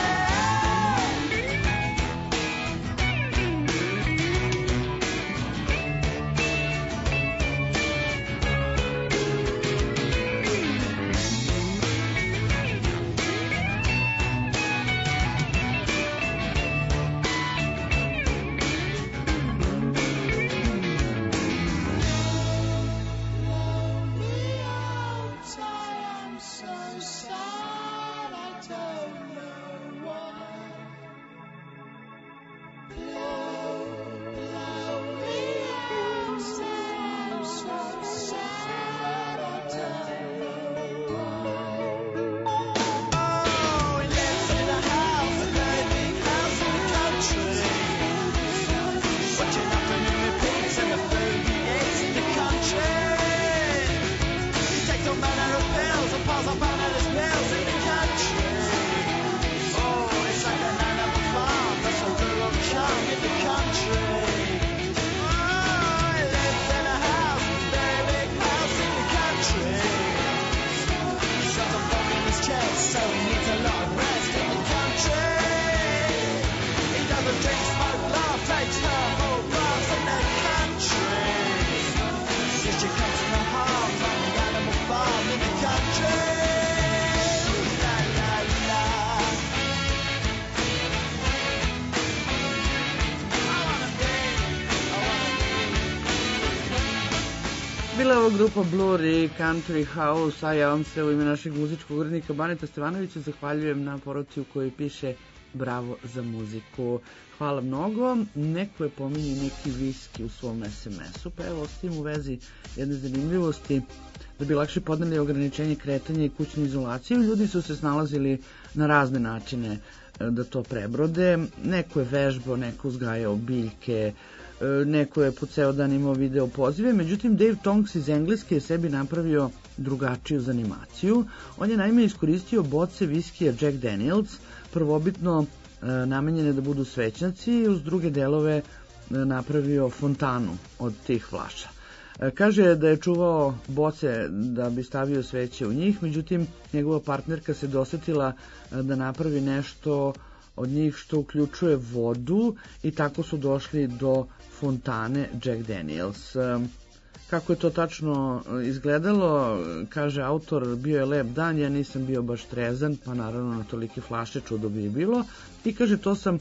Bila je ova grupa Blur i Country House, a ja vam se u ime našeg muzičkog urednika Baneta Stevanovića zahvaljujem na poruci u kojoj piše bravo za muziku. Hvala mnogo. Neko je pominje neki viski u svom es em esu, pa evo s tim u vezi jedne zanimljivosti. Da bi lakše podneli ograničenje kretanja i kućnu izolaciju, ljudi su se snalazili na razne načine da to prebrode. Neko je vežbao, neko uzgajao biljke, neko je po ceo dan imao video pozive, međutim Dave Tonks iz Engleske je sebi napravio drugačiju zanimaciju. On je naime iskoristio boce viskija Jack Daniels, prvobitno e, namenjene da budu svećnjaci, i uz druge delove e, napravio fontanu od tih flaša. E, kaže da je čuvao boce da bi stavio sveće u njih, međutim njegova partnerka se dosetila e, da napravi nešto od njih što uključuje vodu i tako su došli do fontane Jack Daniels. Kako je to tačno izgledalo, kaže autor, bio je lep dan, ja nisam bio baš trezan, pa naravno na tolike flaše čudo bi bilo, i kaže to sam e,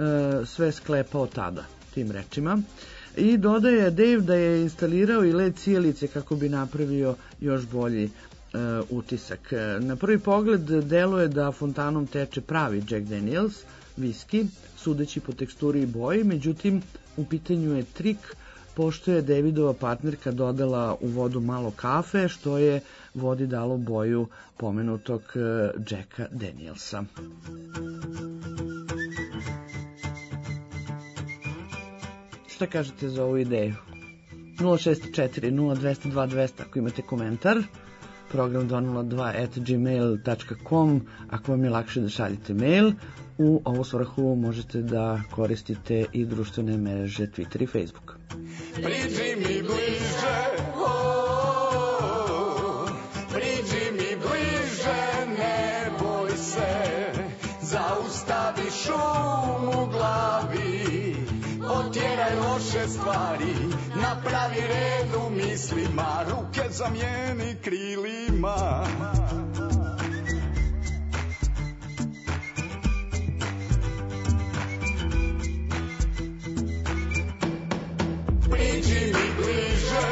sve sklepao tada, tim rečima. I dodaje Dave da je instalirao i led sijalice kako bi napravio još bolji Uh, utisak. Na prvi pogled deluje da fontanom teče pravi Jack Daniels viski, sudeći po teksturi i boji, međutim u pitanju je trik pošto je Davidova partnerka dodala u vodu malo kafe, što je vodi dalo boju pomenutog Jacka Danielsa. Šta kažete za ovu ideju? nula šest četiri nula dva nula dva dva nula ako imate komentar, program dva nula dva at gmail dot com ako vam je lakše da šaljete mail. U ovu svrhu možete da koristite i društvene mreže Twitter i Facebook. Priđi mi bliže, oh, priđi mi bliže, ne boj se, zaustavi šum u glavi, otjeraj loše stvari, napravi red u mislima, ruke zamijeni krilima. Priđi mi bliže,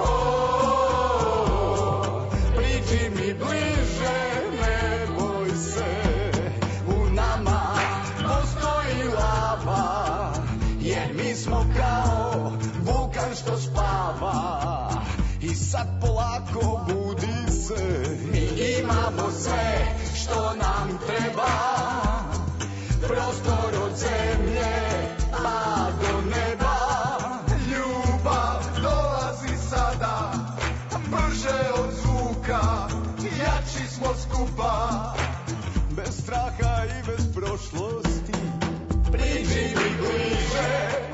oh, priđi mi bliže, ne boj se, u nama postoji lava, jer mi smo kao vulkan što spava, i sad polako budi se, mi imamo sve što nam treba, prostor od zemlje pa do neba. Brže od zvuka, jači smo skupa, bez straha i bez prošlosti. Priđi mi bliže,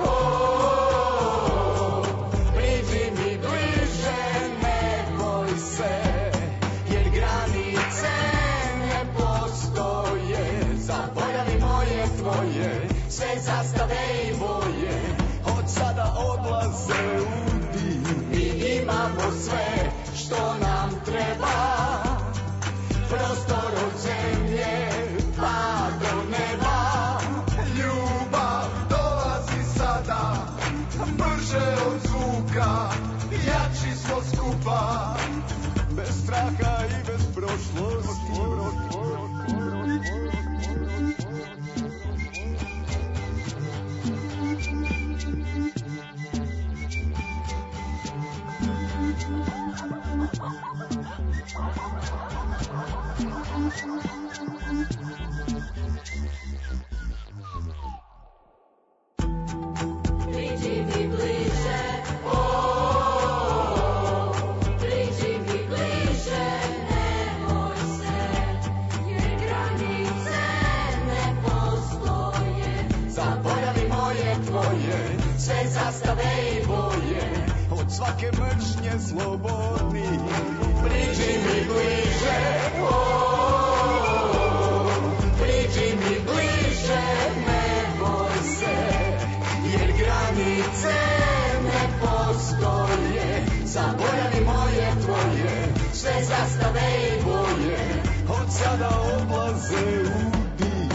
oh, priđi mi bliže, ne boj se, jer granice ne postoje. Zaboravi moje tvoje, sve zastave i boje, od sada odlaze u dim. Mi imamo sve što nam treba, prostor od zemlje pa do neba. Ljubav dolazi sada, brže od zvuka, jači smo skupa, bez straha i bez prošlosti. Priđi mi bliže, oh, priđi mi bliže, ne boj se, jer granice ne postoje. Zaboravi moje tvoje, sve zastave i boje, od svake mržnje slobodni. Priđi mi bliže, oh, priđi mi bliže, ne boj se, jer granice ne postoje. Zaboravi moje tvoje, sve zastave i boje, od sada odlaze u dim.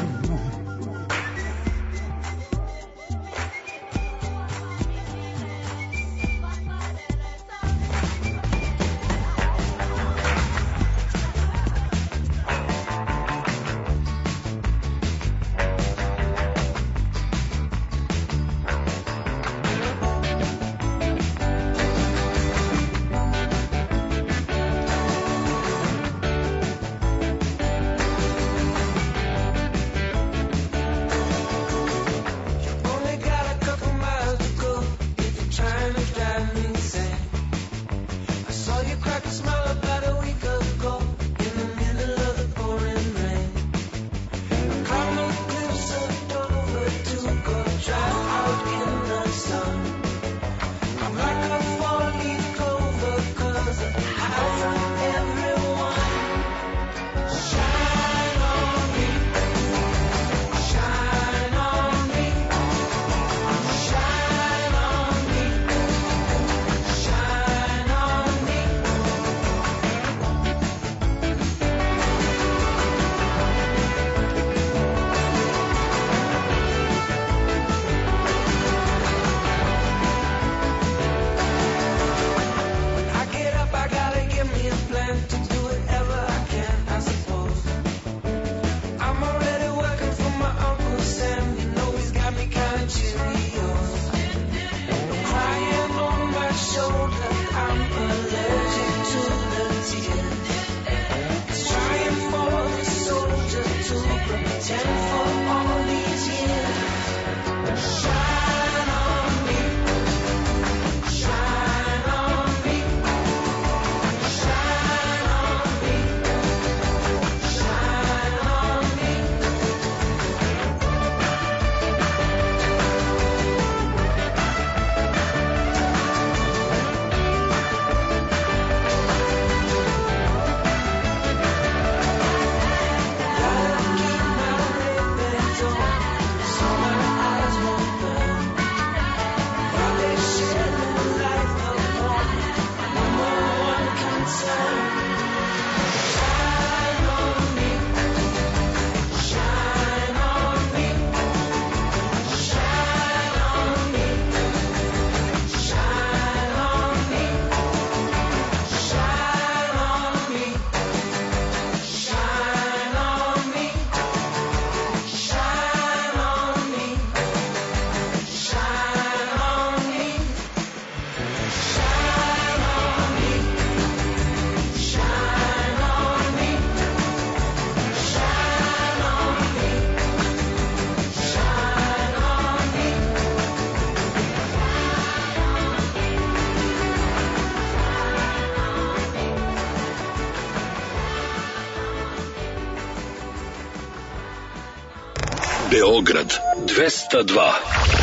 Beograd dvesta dva.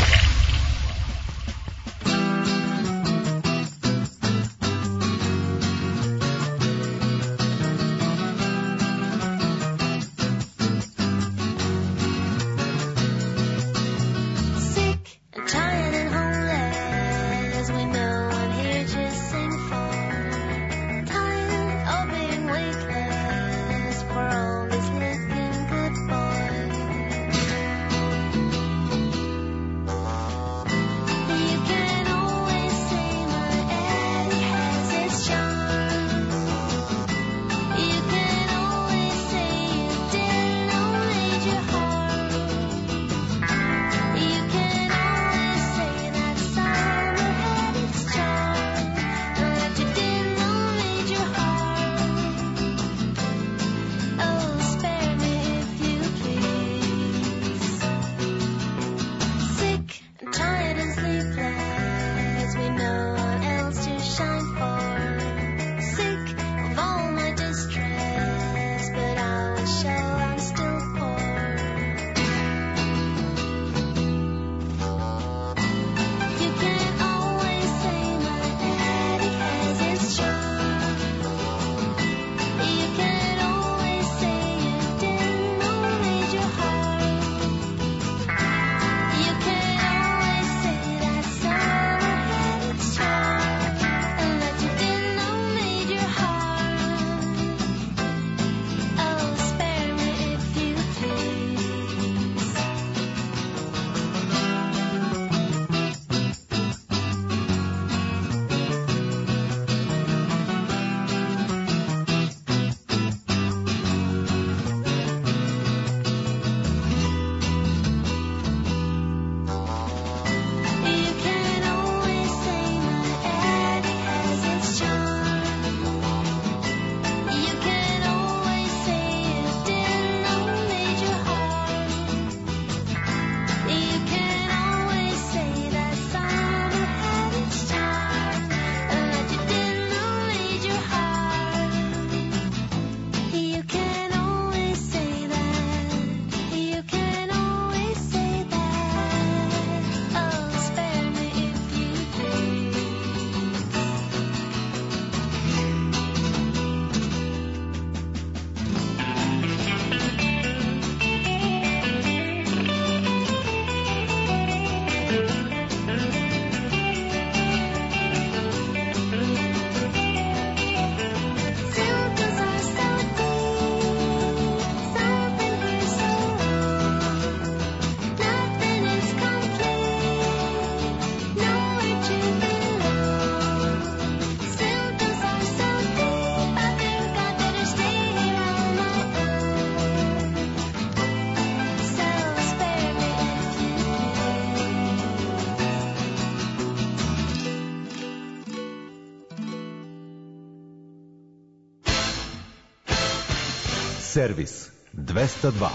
Servis dvesta dva.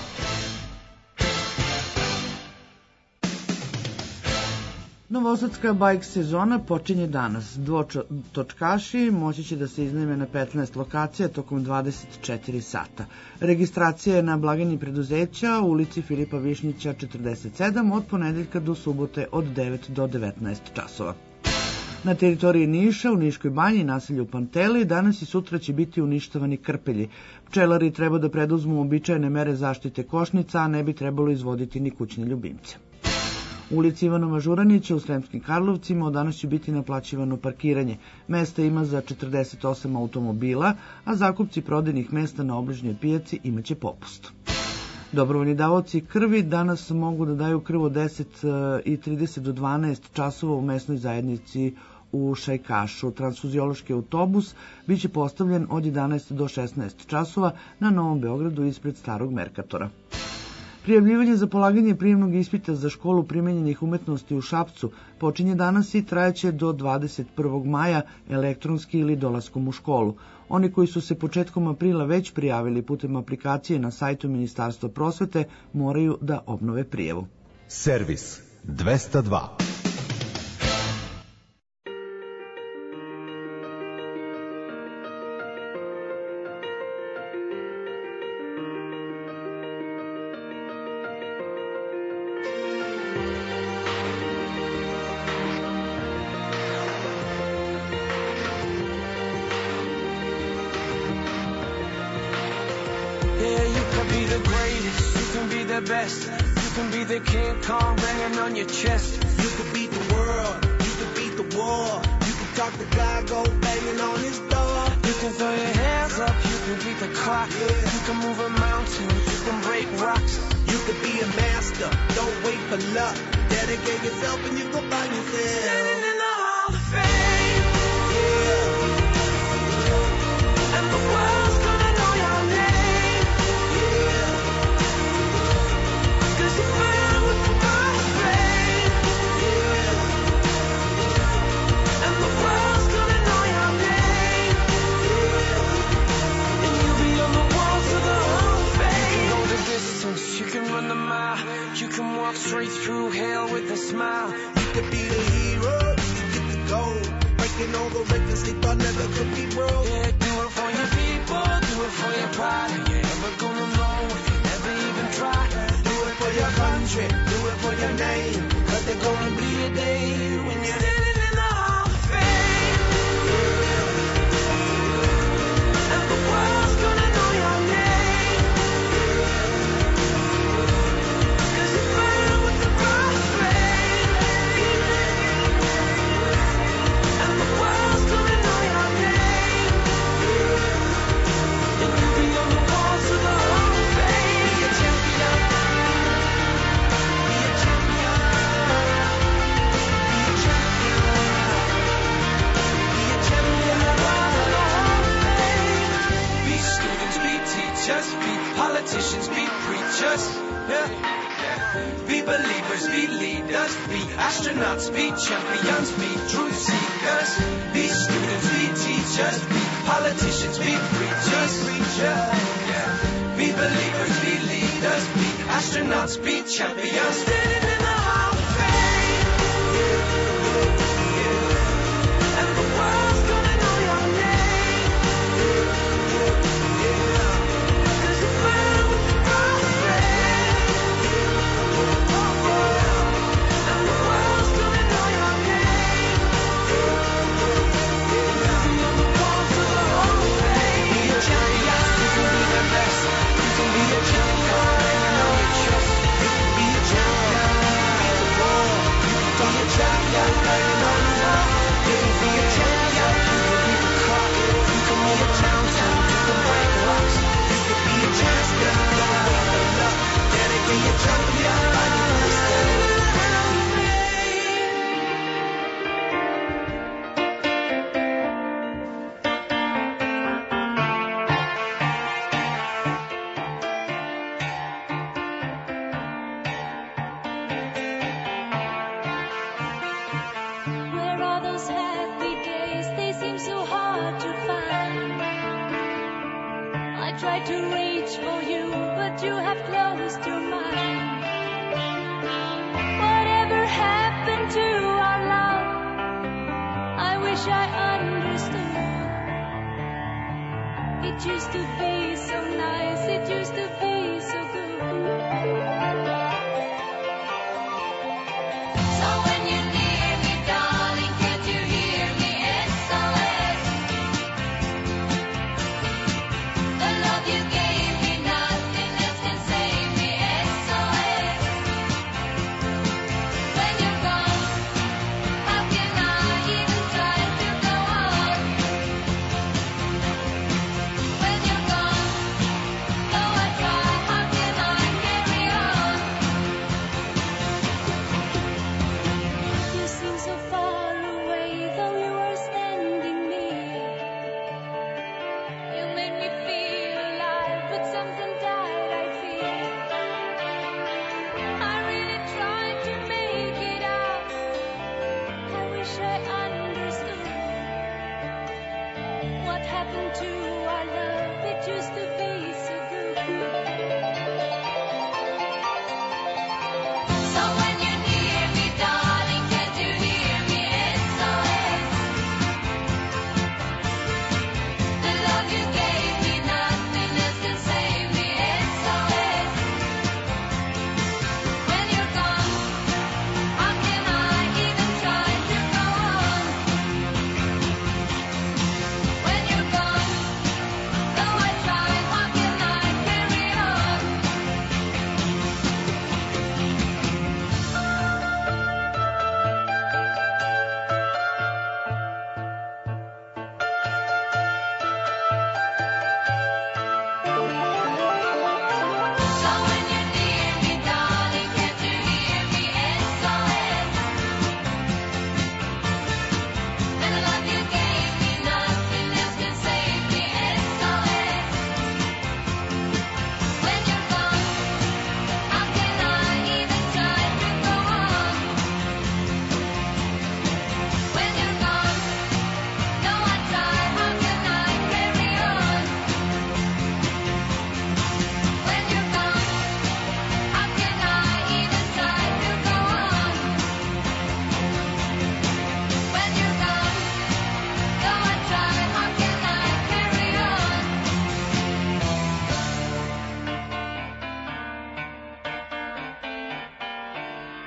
Novosadska bajk sezona počinje danas. Dvotočkaši moći će da se iznajme na petnaest lokacija tokom dvadeset četiri sata. Registracija je na blagajni preduzeća u ulici Filipa Višnjića četrdeset sedam od ponedeljka do subote od devet do devetnaest časova. Na teritoriji Niša, u Niškoj banji i naselju Panteli, danas i sutra će biti uništavani krpelji. Pčelari treba da preduzmu uobičajene mere zaštite košnica, a ne bi trebalo izvoditi ni kućne ljubimce. U ulici Ivana Mažuranića u Sremskim Karlovcima od danas će biti naplaćivano parkiranje. Mesta ima za četrdeset osam automobila, a zakupci prodajnih mesta na obližnjoj pijaci imaće popust. Dobrovoljni davaoci krvi danas mogu da daju krv od deset i trideset do dvanaest časova u mesnoj zajednici u Šajkašu. Transfuziološki autobus biće postavljen od jedanaest do šesnaest časova na Novom Beogradu ispred Starog Merkatora. Prijavljivanje za polaganje prijemnog ispita za školu primenjenih umetnosti u Šapcu počinje danas i trajaće do dvadeset prvog maja elektronski ili dolaskom u školu. Oni koji su se početkom aprila već prijavili putem aplikacije na sajtu Ministarstva prosvete moraju da obnove prijavu. Servis dvesta dva. best. You can be the King Kong banging on your chest. You can beat the world, you can beat the war. You can talk to God, go banging on his door. You can throw your hands up, you can beat the clock. Yeah. You can move a mountain, you can break rocks. You can be a master, don't wait for luck. Dedicate yourself and you can find yourself standing in the Hall of Fame. Yeah. And the world's gonna know your name. Yeah. Cause you burn with the first flame. Yeah. And the world's gonna know your name. Yeah. And you'll be on the walls of the Hall of Fame. You can go the distance, you can run the mile. You can walk straight through hell with a smile. You could be the hero, you get the gold. Breaking all the records they thought never could be broke. Yeah, do it for your people, do it for your pride. You ain't never gonna know if you never even try. Do it for your country, do it for your name. Cause there's gonna be a day when you're standing in the Hall of Fame. And the world's gonna know your name. Cause you burn with the first flame. And the world's gonna know your name. And you'll be on the walls of the Hall of Fame. Be a champion. Be a champion. Be a champion. Be a champion. Be students, be teachers, be politicians, be preachers. Yeah. Be believers, be leaders, be astronauts, be champions, be truth seekers. Be students, be teachers, be politicians, be preachers. Yeah. Be believers, be leaders, be astronauts, be champions. Standing in the Hall of Fame. And the world's gonna know your name. Cause you burn with the first flame. And the world's gonna know your name. You'll be on the walls of the Hall of Fame. Be a champion. You can be the best. You can be a champion. Be a champion.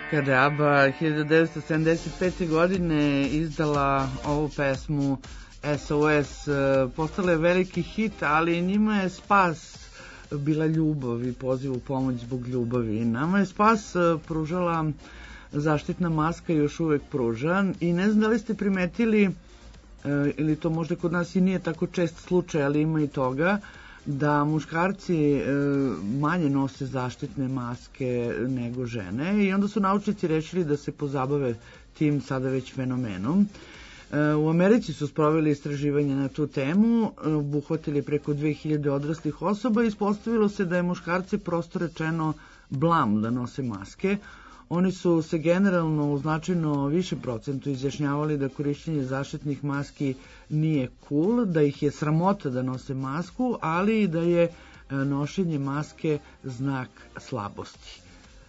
Kad je ABBA hiljadu devetsto sedamdeset pete. godine izdala ovu pesmu S O S, postala je veliki hit, ali njima je spas bila ljubav i poziv u pomoć zbog ljubavi. Nama je spas pružala zaštitna maska i još uvek pruža i ne znam da li ste primetili, ili to možda kod nas i nije tako čest slučaj, ali ima i toga, da muškarci manje nose zaštitne maske nego žene i onda su naučnici rešili da se pozabave tim sada već fenomenom. U Americi su sproveli istraživanje na tu temu, obuhvatili preko dve hiljade odraslih osoba i ispostavilo se da je muškarci prosto rečeno blam da nose maske. Oni su se generalno u značajno više procentu izjašnjavali da korišćenje zaštitnih maski nije cool, da ih je sramota da nose masku, ali i da je nošenje maske znak slabosti.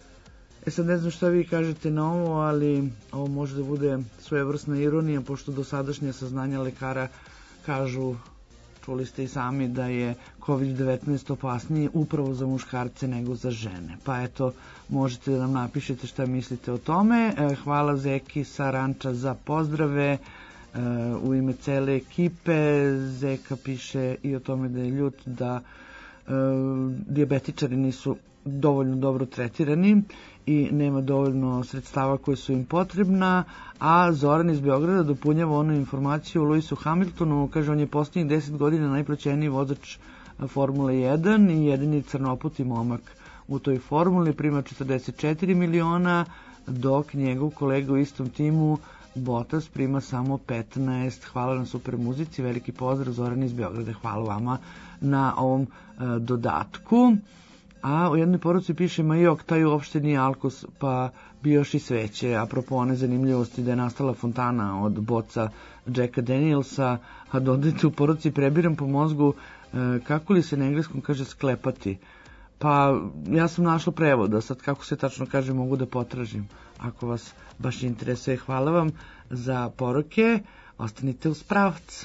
E sad ne znam šta vi kažete na ovo, ali ovo može da bude svojevrsna ironija, pošto dosadašnja saznanja lekara kažu, čuli ste i sami, da je kovid devetnaest opasniji upravo za muškarce nego za žene. Pa eto, možete da nam napišete šta mislite o tome. Hvala Zeki sa Ranča za pozdrave. U ime cele ekipe Zeka piše i o tome da je ljut da dijabetičari nisu dovoljno dobro tretirani i nema dovoljno sredstava koje su im potrebna, a Zoran iz Beograda dopunjava onu informaciju o Lewisu Hamiltonu, kaže on je posljednjih deset godina najplaćeniji vozač Formule jedan i jedini crnoputi momak u toj formuli, prima četrdeset četiri miliona, dok njegov kolega u istom timu Bottas prima samo petnaest. Hvala na super muzici, veliki pozdrav Zoran iz Beograda, hvala vama na ovom e, dodatku. A u jednoj poruci piše, ma jok, taj uopšte nije alkos, pa bi još i sveće. Apropo one zanimljivosti da je nastala fontana od boca Jacka Danielsa, a dodajte u poruci, prebiram po mozgu, e, kako li se na engleskom kaže sklepati. Pa ja sam našla prevoda, sad kako se tačno kaže mogu da potražim. Ako vas baš interesuje, hvala vam za poruke, ostanite uz pravac.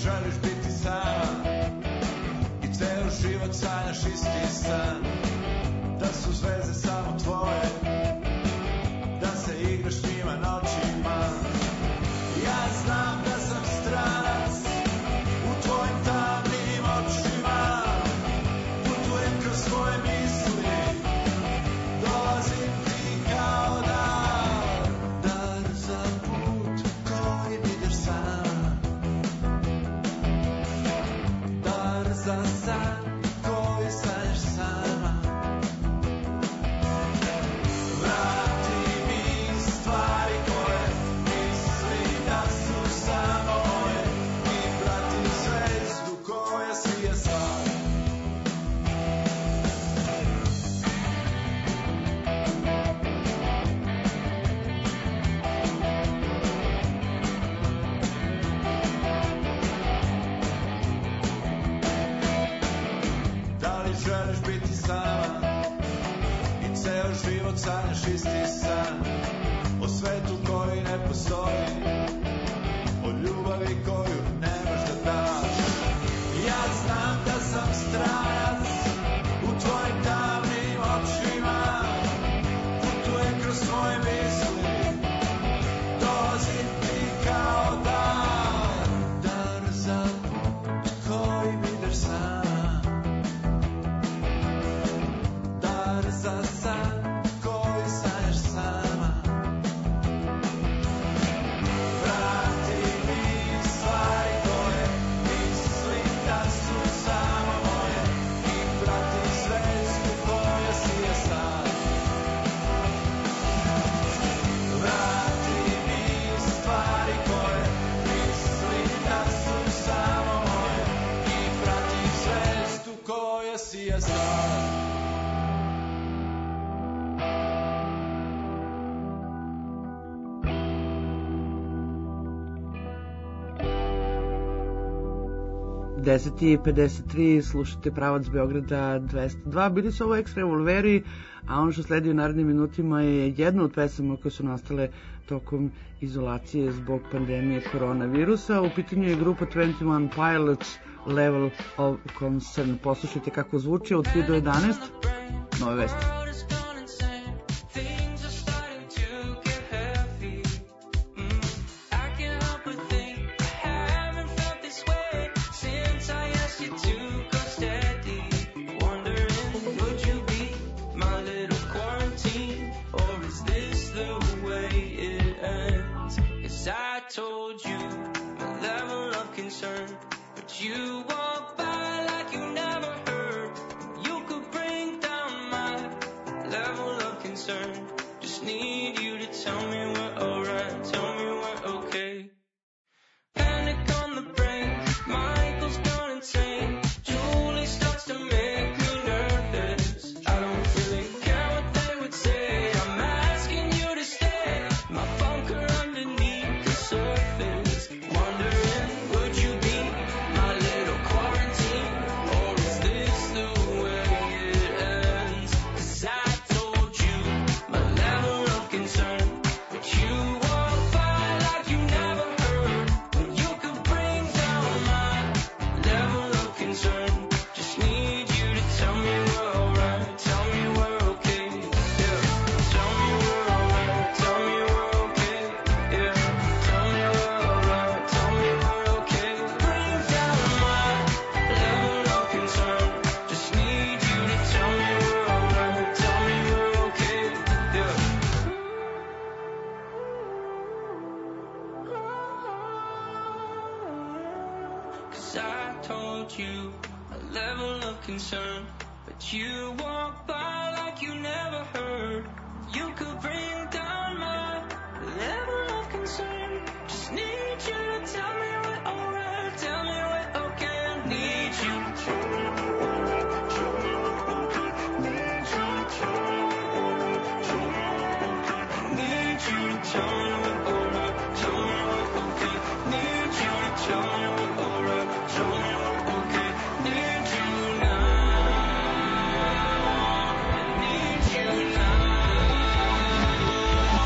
želiš biti sama i ceo život sanjaš isti san, da su zvezde samo tvoje, da se igraš njima noćima. Ja znam da sam stranac u tvojim tamnim očima, putujem kroz svoje misli, dolazim ti kao dar, dar za put koji ideš sama, dar za san koji sanjaš sama. Vrati mi stvari koje misli da su samo moje i prati zvezdu koja sije sva. Da li želiš biti sama i ceo život sanjaš isti san, o svetu koji ne postoji, o ljubavi koju nemaš da daš. Ja znam da sam stranac u tvojim tamnim očima, putujem kroz svoje misli, dolazim ti kao dar, dar za put kojim ideš sama, dar za san koji sanjaš sama. Vrati mi stvari koje mislim da su samo moje i prati zvezdu koja sije sad. Vrati mi stvari koje mislim da su samo moje i prati zvezdu koja sije sad. deset i pedeset tri, slušate Pravac Beograda dvesta dva, bili su ovo ex-revolveri, a ono što sledi u narednim minutima je jedna od pesama koje su nastale tokom izolacije zbog pandemije koronavirusa. U pitanju je grupa dvadeset jedan Pilots, Level of Concern. Poslušajte kako zvuči od tri do jedanaest, Nove vesti. Told you my level of concern, but you walk by like you never heard. You could bring down my level of concern. Just need you to tell me we're alright, tell me we're okay. Panic on the brain, Michael's gone insane. Julie starts to make me nervous. I don't really care what they would say. I'm asking you to stay. My bunker underneath the surface, wondering would you be my little quarantine, or is this the way it ends? 'Cause I told you my level of concern, but you walk by like you never heard. When you could bring down my level of concern, just need you to tell me we're alright, tell me we're okay, yeah. Tell me we're alright, tell me we're okay, yeah. Tell me we're alright, tell me we're okay. Bring down my level of concern, just need you to tell me we're alright, tell me we're okay, yeah. 'Cause I told you a level of concern, but you walk by like you never heard. You could bring down my level of concern. Just need you to tell me we're alright, tell me we're okay. I need you to tell me we're alright, tell me we're okay. Need you to tell me we're alright, tell me we're okay. Need you to tell me we're alright, tell me we're okay. Need you to tell me we're alright, tell me we're okay. Need you now, need you now.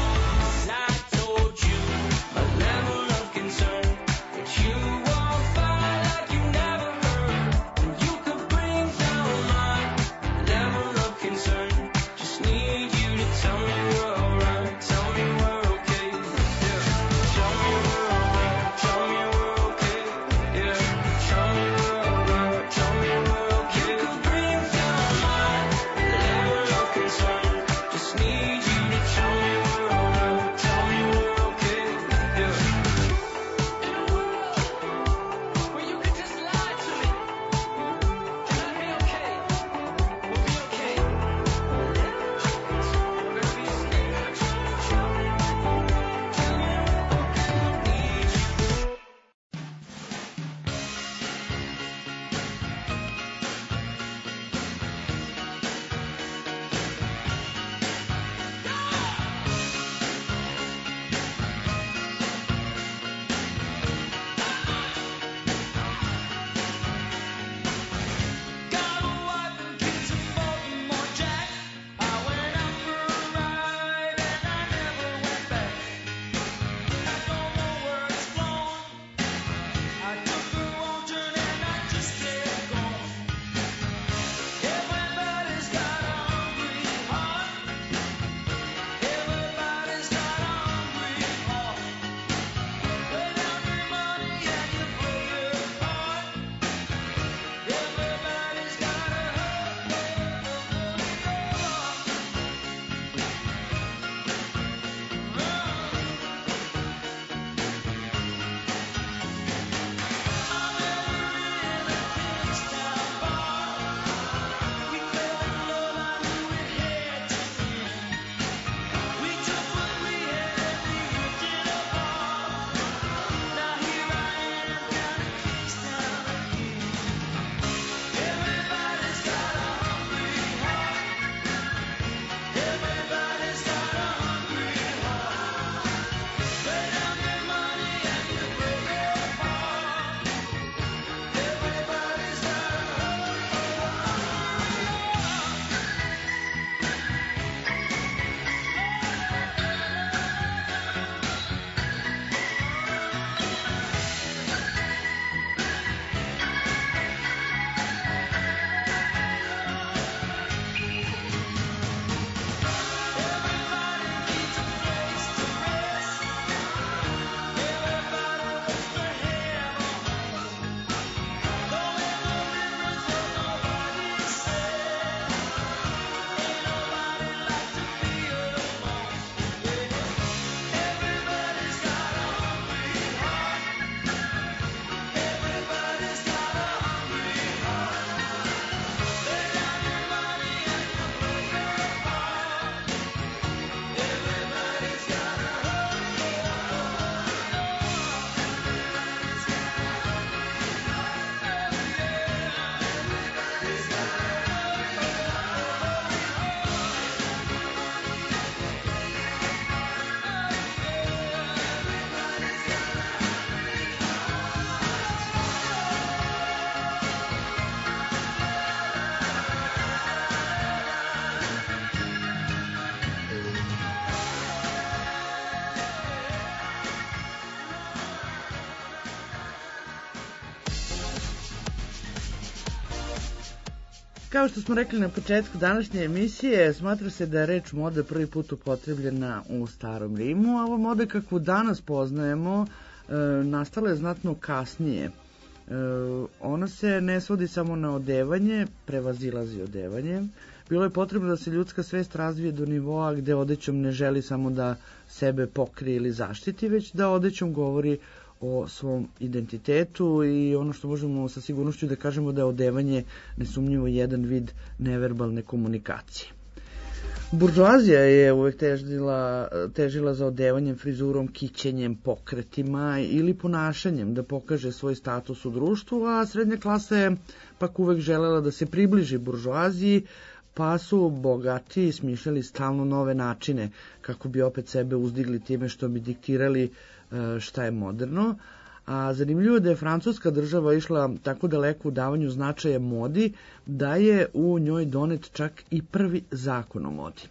Kao što smo rekli na početku današnje emisije, smatra se da je reč moda prvi put upotrebljena u Starom Rimu, a ova moda kakvu danas poznajemo e, nastala je znatno kasnije. E, ona se ne svodi samo na odevanje, prevazilazi odevanje. Bilo je potrebno da se ljudska svest razvije do nivoa gde odećom ne želi samo da sebe pokrije ili zaštiti, već da odećom govori o svom identitetu i ono što možemo sa sigurnošću da kažemo da je odevanje nesumnjivo jedan vid neverbalne komunikacije. Buržoazija je uvek težila, težila za odevanjem, frizurom, kićenjem, pokretima ili ponašanjem da pokaže svoj status u društvu, a srednja klasa je pak uvek želela da se približi buržoaziji, pa su bogati smišljali stalno nove načine kako bi opet sebe uzdigli time što bi diktirali šta je moderno, a zanimljivo je da je francuska država išla tako daleko u davanju značaja modi da je u njoj donet čak i prvi zakon o modi.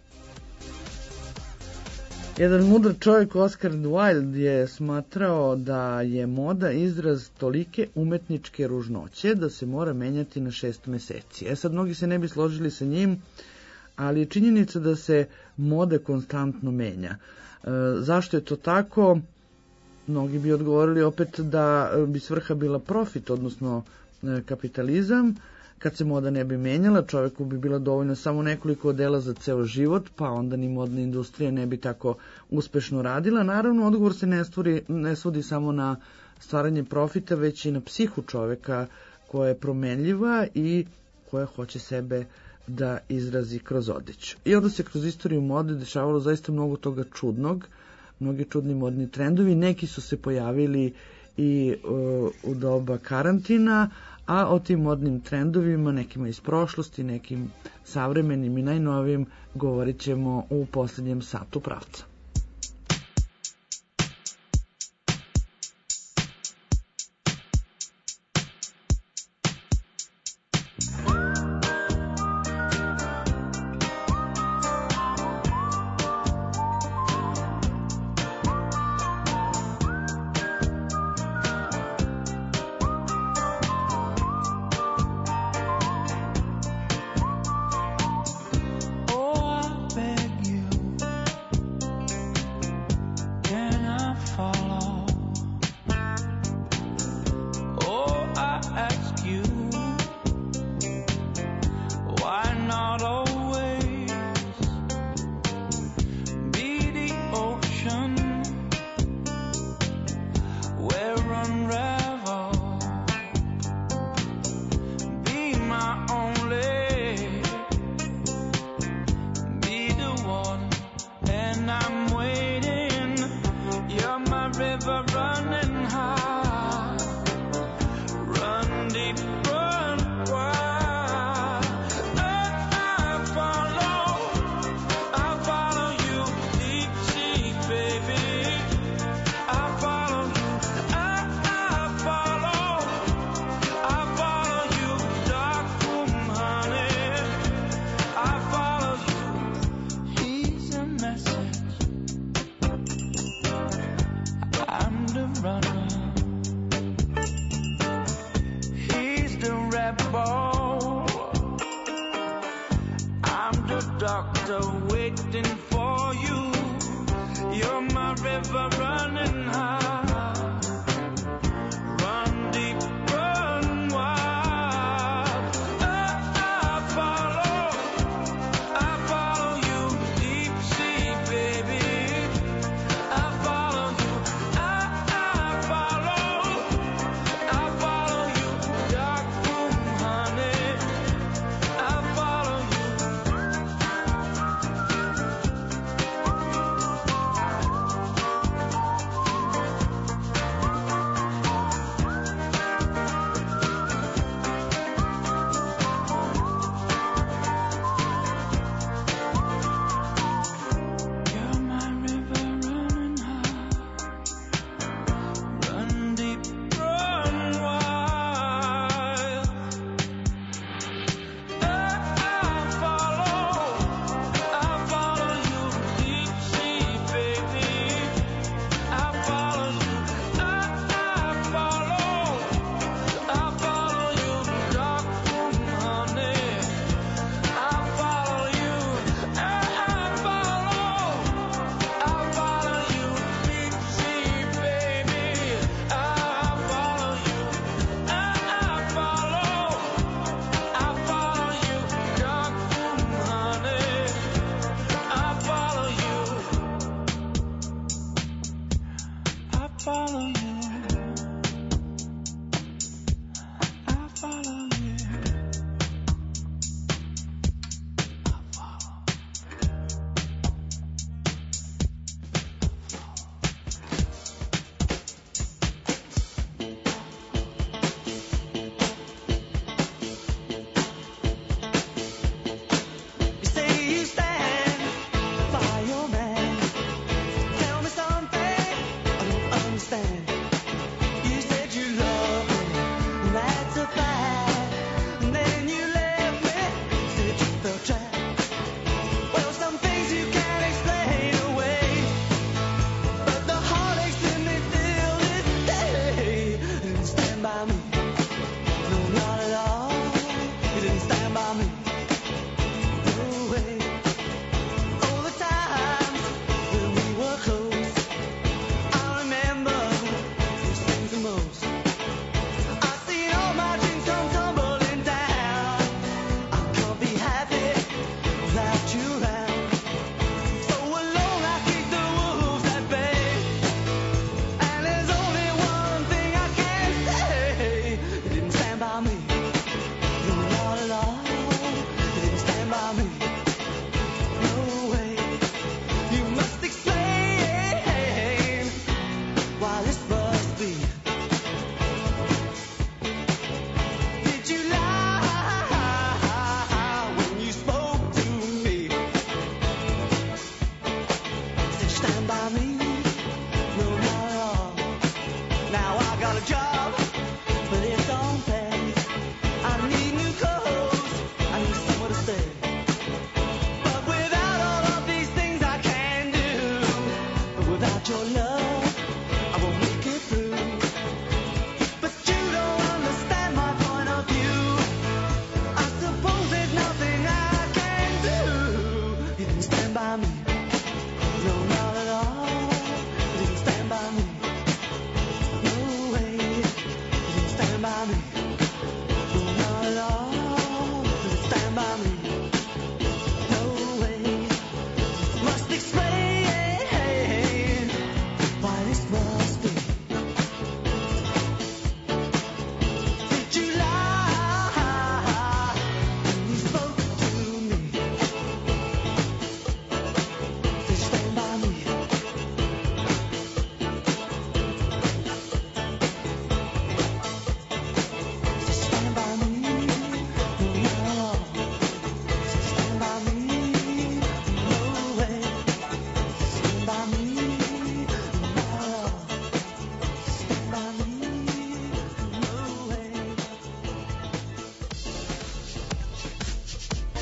Jedan mudar čovjek, Oscar Wilde, je smatrao da je moda izraz tolike umetničke ružnoće da se mora menjati na šest meseci. E sad, mnogi se ne bi složili sa njim, ali je činjenica da se moda konstantno menja. E, zašto je to tako? Mnogi bi odgovorili opet da bi svrha bila profit, odnosno kapitalizam. Kad se moda ne bi menjala, čoveku bi bila dovoljno samo nekoliko odela za ceo život, pa onda ni modna industrija ne bi tako uspešno radila. Naravno, odgovor se ne, stvori, ne svodi samo na stvaranje profita, već i na psihu čoveka koja je promenljiva i koja hoće sebe da izrazi kroz odeću. I onda se kroz istoriju mode dešavalo zaista mnogo toga čudnog, mnogi čudni modni trendovi, neki su se pojavili i uh, u doba karantina, a o tim modnim trendovima, nekima iz prošlosti, nekim savremenim i najnovijim, govorit ćemo u posljednjem satu pravca.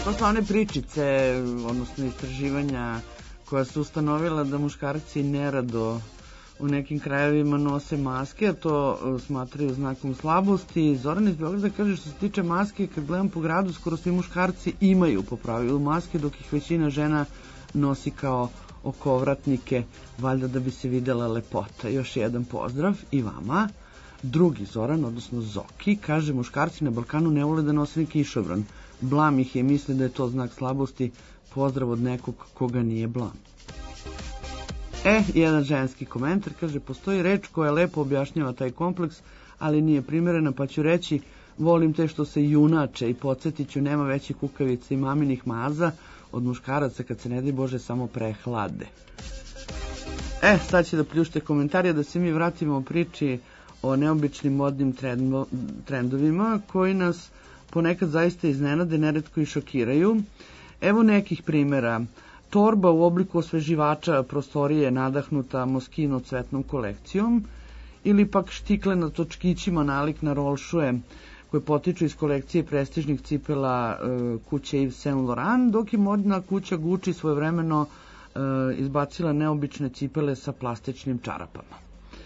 Posle one pričice, odnosno istraživanja koja su ustanovila da muškarci nerado u nekim krajevima nose maske, a to smatraju znakom slabosti. Zoran iz Beograda kaže što se tiče maske, kad gledam po gradu, skoro svi muškarci imaju po pravilu maske, dok ih većina žena nosi kao okovratnike, valjda da bi se videla lepota. Još jedan pozdrav i vama. Drugi Zoran, odnosno Zoki, kaže muškarci na Balkanu ne vole da nose ni kišobran. Blam ih je, misle da je to znak slabosti. Pozdrav od nekog koga nije blam. E, jedan ženski komentar, kaže, postoji reč koja lepo objašnjava taj kompleks, ali nije primjerena, pa ću reći, volim te što se junače i podsjetit ću, nema većih kukavica i maminih maza od muškaraca kad se ne daj Bože samo prehlade. E, sad će da pljušte komentarije, da se mi vratimo u priči o neobičnim modnim trendovima koji nas ponekad zaista iznenade, neretko i šokiraju. Evo nekih primjera. Torba u obliku osveživača prostorije nadahnuta Moschino cvetnom kolekcijom ili pak štikle na točkićima nalik na rolšuje koje potiču iz kolekcije prestižnih cipela e, kuće Yves Saint Laurent, dok je modna kuća Gucci svojevremeno e, izbacila neobične cipele sa plastičnim čarapama.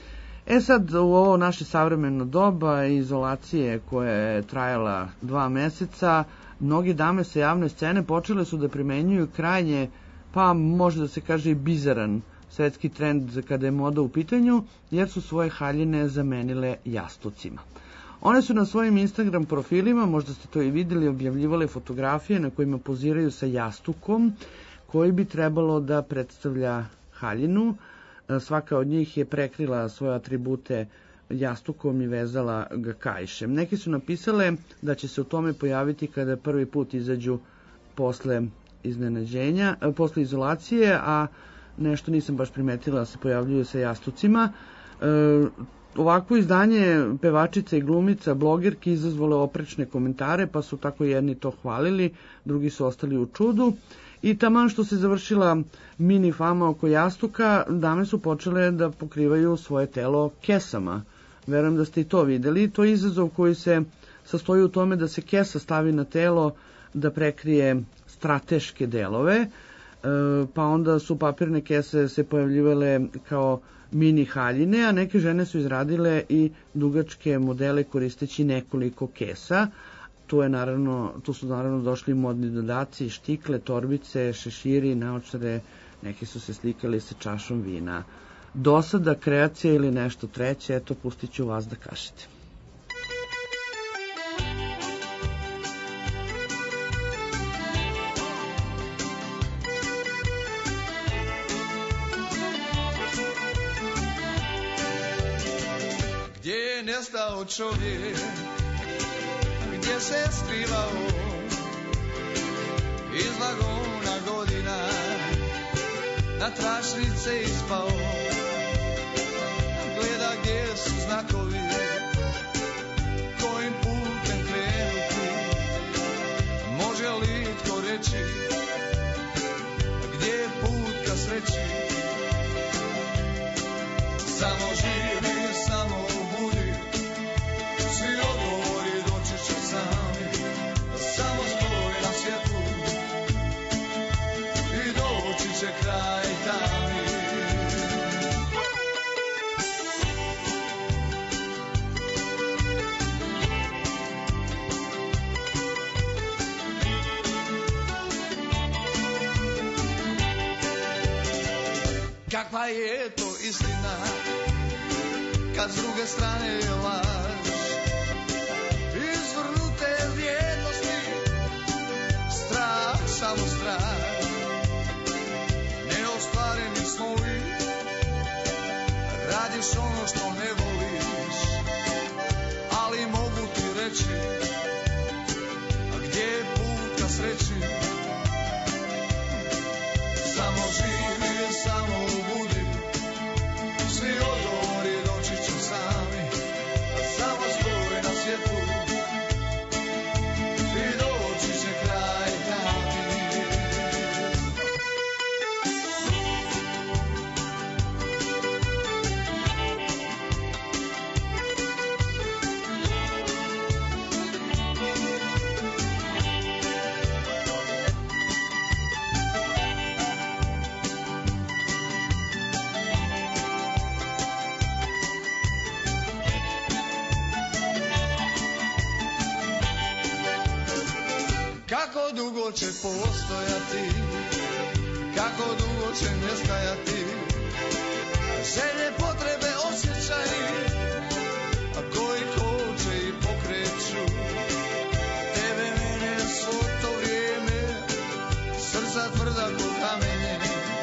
E sad, u ovo naše savremeno doba izolacije koja je trajala dva meseca, mnogi dame sa javne scene počele su da primenjuju krajnje, pa može da se kaže i bizaran svetski trend kada je moda u pitanju, jer su svoje haljine zamenile jastucima. One su na svojim Instagram profilima, možda ste to i vidjeli, objavljivale fotografije na kojima poziraju sa jastukom koji bi trebalo da predstavlja haljinu. Svaka od njih je prekrila svoje atribute jastukom i vezala ga kaišem. Neki su napisale da će se u tome pojaviti kada prvi put izađu posle iznenađenja, posle izolacije, a nešto nisam baš primetila da se pojavljuju sa jastucima. E, ovako izdanje pevačica i glumica, blogerki izazvale oprečne komentare, pa su tako jedni to hvalili, drugi su ostali u čudu. I taman što se završila mini fama oko jastuka, dame su počele da pokrivaju svoje telo kesama. Verujem da ste i to videli. To je izazov koji se sastoji u tome da se kesa stavi na telo da prekrije strateške delove, e, pa onda su papirne kese se pojavljivale kao mini haljine, a neke žene su izradile i dugačke modele koristeći nekoliko kesa. Tu, je naravno, tu su naravno došli modni dodaci, štikle, torbice, šeširi, naočare, neki su se slikali sa čašom vina. Dosada, kreacija ili nešto treće, eto, pustit ću vas da kažete. Gdje je nestao čovjek, gdje se skrivao iz vagona godina, na tračnice ispao, gleda gdje su znakovi, kojim putem krenuti, može li tko reći, gdje je put ka sreći, samo živi, samo budi, svi odgovori doći će sami, samo stoj na svjetlu i doći će kraj tami. Kakva je to istina, kad s druge strane je laž, izvrnute vrijednosti, strah, samo strah, neostvareni snovi, radiš ono što ne voliš, ali mogu ti reći, a gdje je put ka sreći, samo živi, samo budi, svi odgovori doći će sami, samo stoj na svjetlu i doći će kraj tami. Kako dugo će postojati, kako dugo će nestajati, želje, potrebe, osjećaji, a koji koče i pokreću tebe, mene, svo to vrijeme, srca tvrda ko kamenje.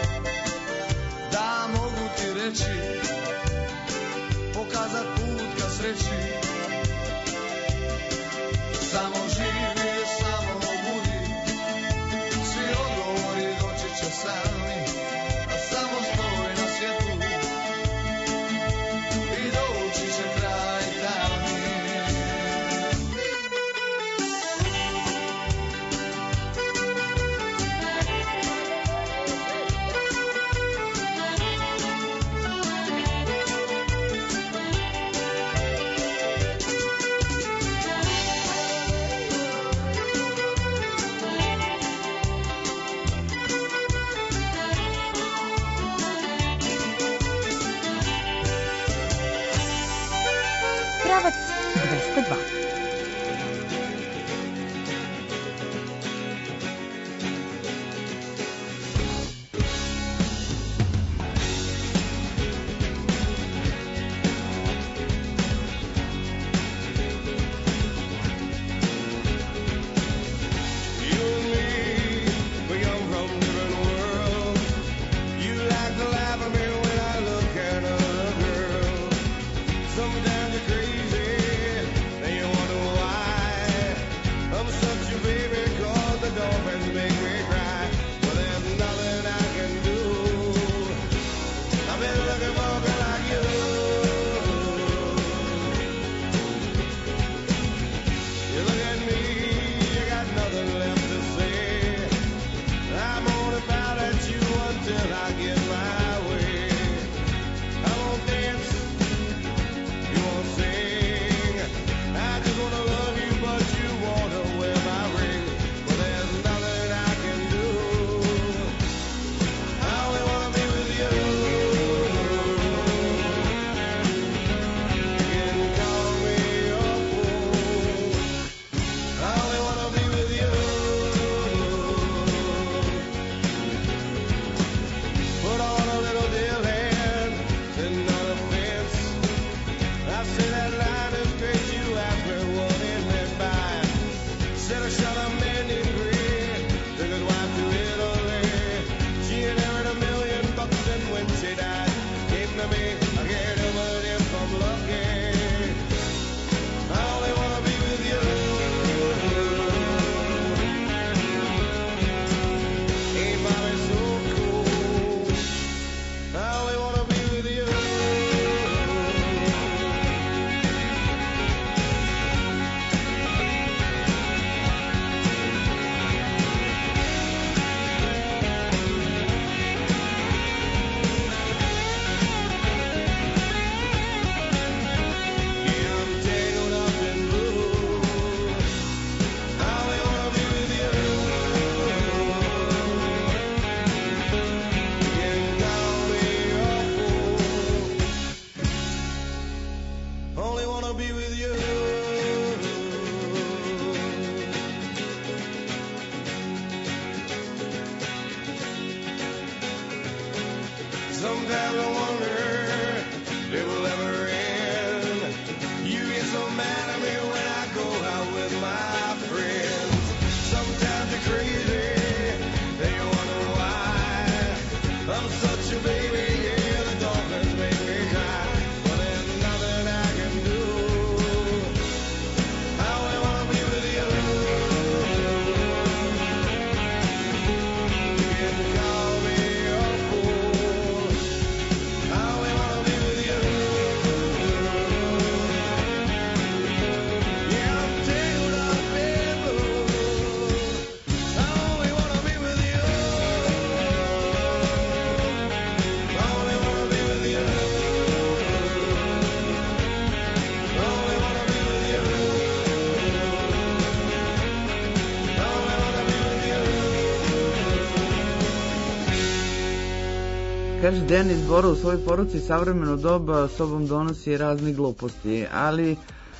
Da mogu ti reći, pokazat put ka sreći, samo živi, samo budi, svi odgovori doći će sami, a samo stoj na svjetlu i doći će kraj tami. Pravac dvesta dva. Kaže Denis Bora u svojoj poruci, savremeno doba sobom donosi razne gluposti, ali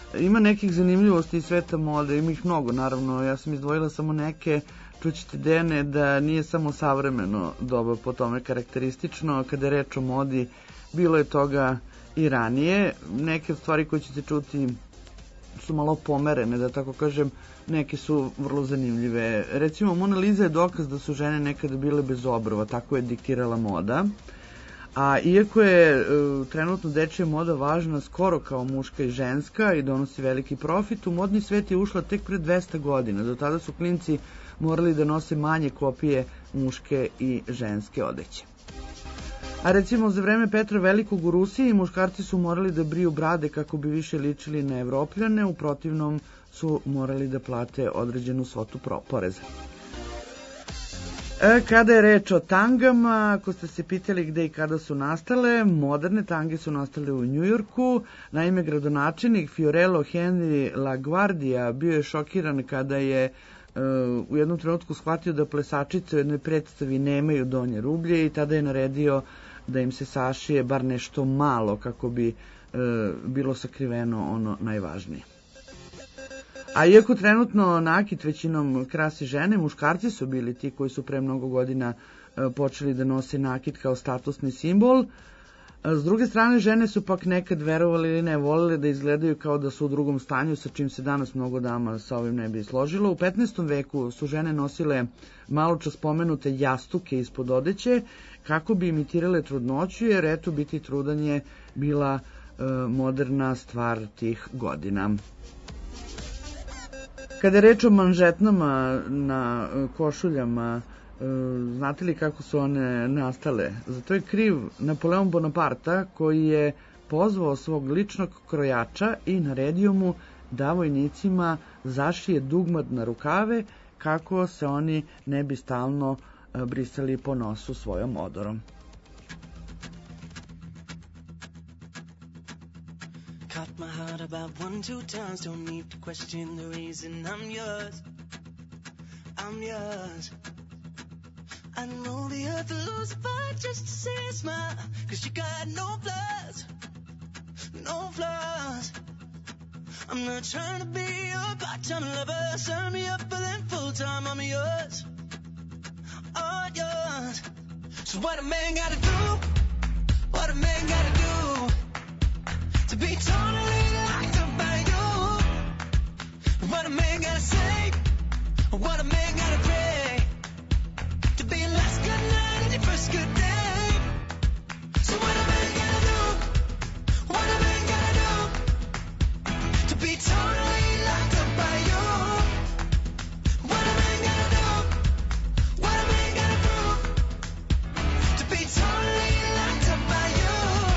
Ima nekih zanimljivosti iz sveta mode, ima ih mnogo, naravno. Ja sam izdvojila samo neke. Čućete, Dene, da nije samo savremeno doba po tome karakteristično. Kada je reč o modi, bilo je toga i ranije. Neke stvari koje ćete čuti su malo pomerene, da tako kažem, neke su vrlo zanimljive. Recimo, Mona Lisa je dokaz da su žene nekada bile bez obrova, tako je diktirala moda. A iako je uh, trenutno dečija moda važna skoro kao muška i ženska i donosi veliki profit, u modni svet je ušla tek pre dvesta godina. Do tada su klinci morali da nose manje kopije muške i ženske odeće. A recimo za vreme Petra Velikog u Rusiji muškarci su morali da briju brade kako bi više ličili na Evropljane, u protivnom su morali da plate određenu svotu poreza. E, kada je reč o tangama, ako ste se pitali gde i kada su nastale, moderne tange su nastale u Njujorku. Naime, gradonačelnik Fiorello Henry LaGuardia bio je šokiran kada je u jednom trenutku shvatio da plesačice u jednoj predstavi nemaju donje rublje i tada je naredio da im se sašije bar nešto malo kako bi e, bilo sakriveno ono najvažnije. A iako trenutno nakit većinom krasi žene, muškarci su bili ti koji su pre mnogo godina e, počeli da nose nakit kao statusni simbol. S druge strane, žene su pak nekad verovali ili ne volele da izgledaju kao da su u drugom stanju, sa čim se danas mnogo dama sa ovim ne bi složilo. U petnaestom veku su žene nosile malo čas spomenute jastuke ispod odeće kako bi imitirale trudnoću, jer eto biti trudan je bila e, moderna stvar tih godina. Kada je reč o manžetnama na košuljama, znate li kako su one nastale? Za to je kriv Napoleon Bonaparte, koji je pozvao svog ličnog krojača i naredio mu da vojnicima zašije dugmad na rukave kako se oni ne bi stalno brisali po nosu svojom odorom. Caught my heart about one, two times, don't need to question the reason I'm yours, I'm yours. I know the earth will lose a fight just to see a smile, cause you got no flaws, no flaws. I'm not trying to be your part-time lover, sign me up for them full-time, I'm yours, all yours. So what a man gotta do, what a man gotta do, to be totally locked up by you. What a man gotta say, what a man gotta pray, to be your last good night and your first good day. So what a man gotta do, what a man gotta do, to be totally locked up by you. What a man gotta do, what a man gotta do, to be totally locked up by you.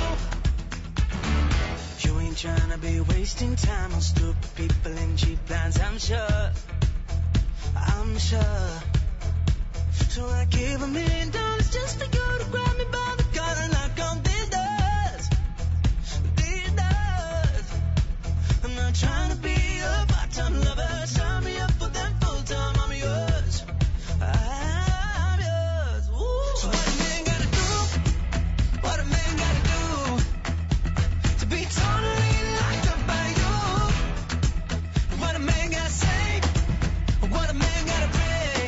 You ain't trying to be wasting time on stupid people and cheap lines, I'm sure, I'm sure. So I give a million dollars just for you to grab me by the collar and knock on these doors, these doors. I'm not trying to be a part-time lover, sign me up for them full-time, I'm yours, I'm yours. Ooh. So what a man gotta do, what a man gotta do, to be totally locked up by you. What a man gotta say, what a man gotta pray,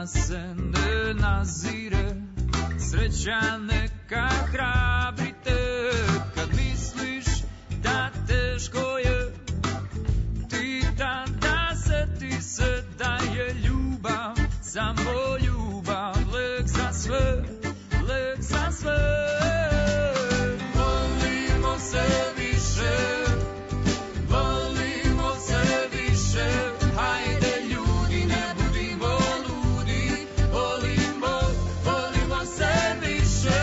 se ne nazire, sreća neka hrabrite, kad misliš da teško je, ti tada seti se da je ljubav, samo ljubav, lek za sve, lek za sve. Volimo se više, volimo se više, hajde ljudi ne budimo ludi, volimo, volimo se više.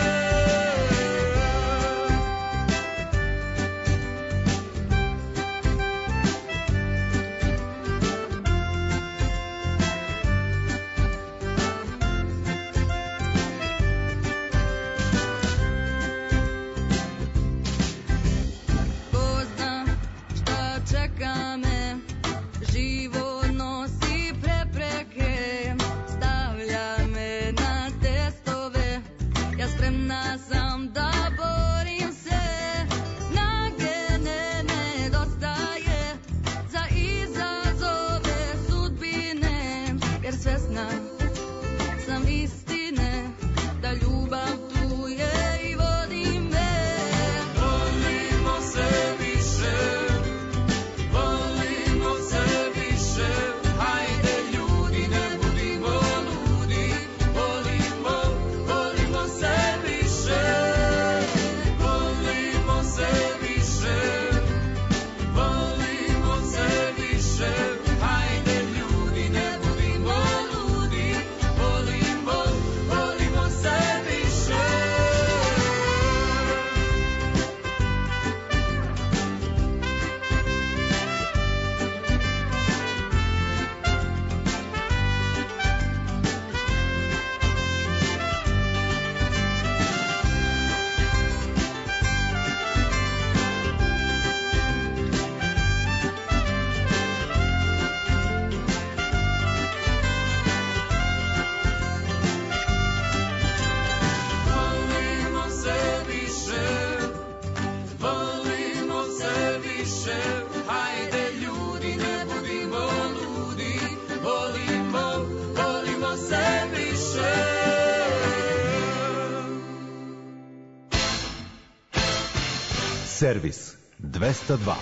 Čeka me, život nosi prepreke, stavlja me na testove, ja spremna sam da borim se, snage ne nedostaje za izazove sudbine, jer svesna sam istine da ljubav tu je i vodi me. Volimo se više, volimo se više, hajde ljudi ne budimo ludi, volimo, volimo se više, volimo se više, volimo se više, hajde ljudi ne budimo ludi, volimo, volimo se više. Volimo se više, volimo se više, hajde ljudi ne budimo ludi, volimo, volimo se više. Servis dvesta dva.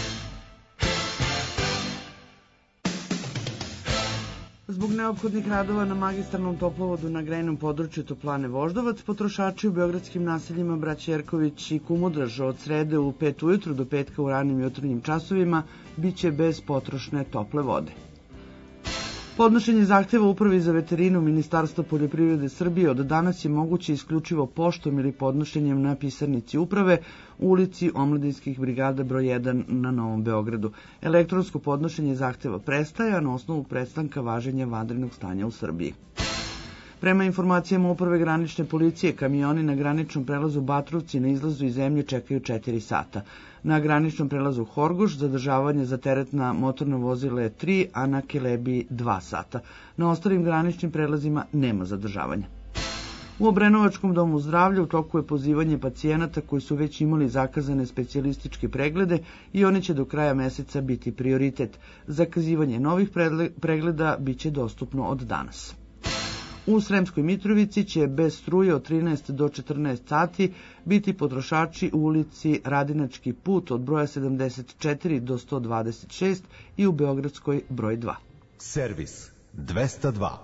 Zbog neophodnih radova na magistralnom toplovodu na grejnom području Toplane Voždovac, potrošači u beogradskim naseljima Braća Jerković i Kumodraž od srede u pet ujutru do petka u ranim jutarnjim časovima biće bez potrošne tople vode. Podnošenje zahteva Upravi za veterinu Ministarstva poljoprivrede Srbije od danas je moguće isključivo poštom ili podnošenjem na pisarnici uprave u ulici Omladinskih brigada broj jedan na Novom Beogradu. Elektronsko podnošenje zahteva prestaje, a na osnovu prestanka važenja vanrednog stanja u Srbiji. Prema informacijama Uprave granične policije, kamioni na graničnom prelazu Batrovci na izlazu iz zemlje čekaju četiri sata. Na graničnom prelazu Horgoš zadržavanje za teretna motorna vozila je tri, a na Kelebiji dva sata. Na ostalim graničnim prelazima nema zadržavanja. U Obrenovačkom domu zdravlja u toku je pozivanje pacijenata koji su već imali zakazane specijalističke preglede i oni će do kraja meseca biti prioritet. Zakazivanje novih pregleda biće dostupno od danas. U Sremskoj Mitrovici će bez struje od trinaest do četrnaest sati biti potrošači u ulici Radinački put od broja sedamdeset četiri do sto dvadeset šest i u Beogradskoj broj dva. Servis dvesta dva.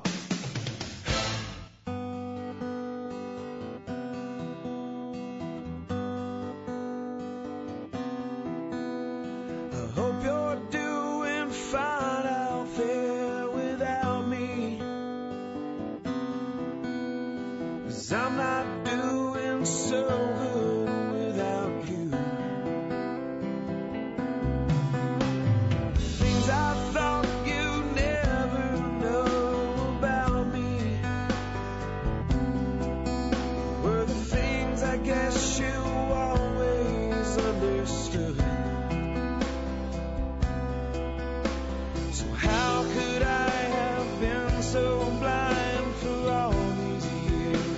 I'm not doing so good without you. Things I thought you'd never know about me were the things I guess you always understood. So how could I have been so blind for all these years?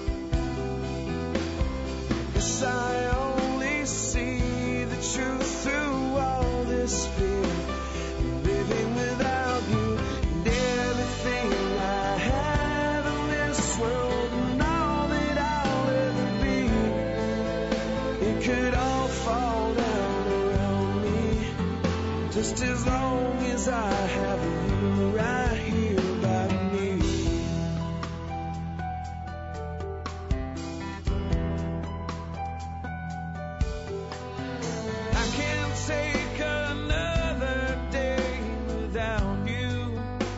I only see the truth through all this fear. Living without you and everything I have. just as long as I have you right here by me. I can't take another day without you,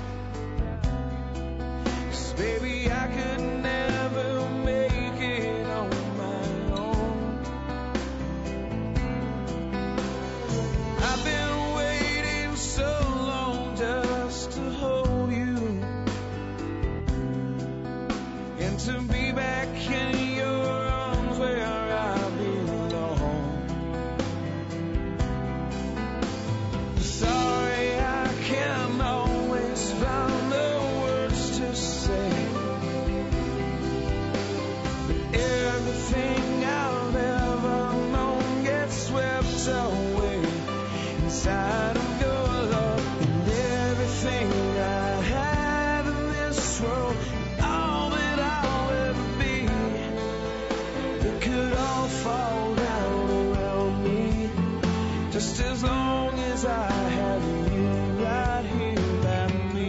'cause baby I could never make it on my own. I've been waiting so long just to hold you and to be back in your arms where I belong. Sorry I can't always find the words to say, but everything I've ever known gets swept away inside of your love, and everything I have in this world, all that I'll ever be, it could all fall down around me, just as long as I have you right here by me.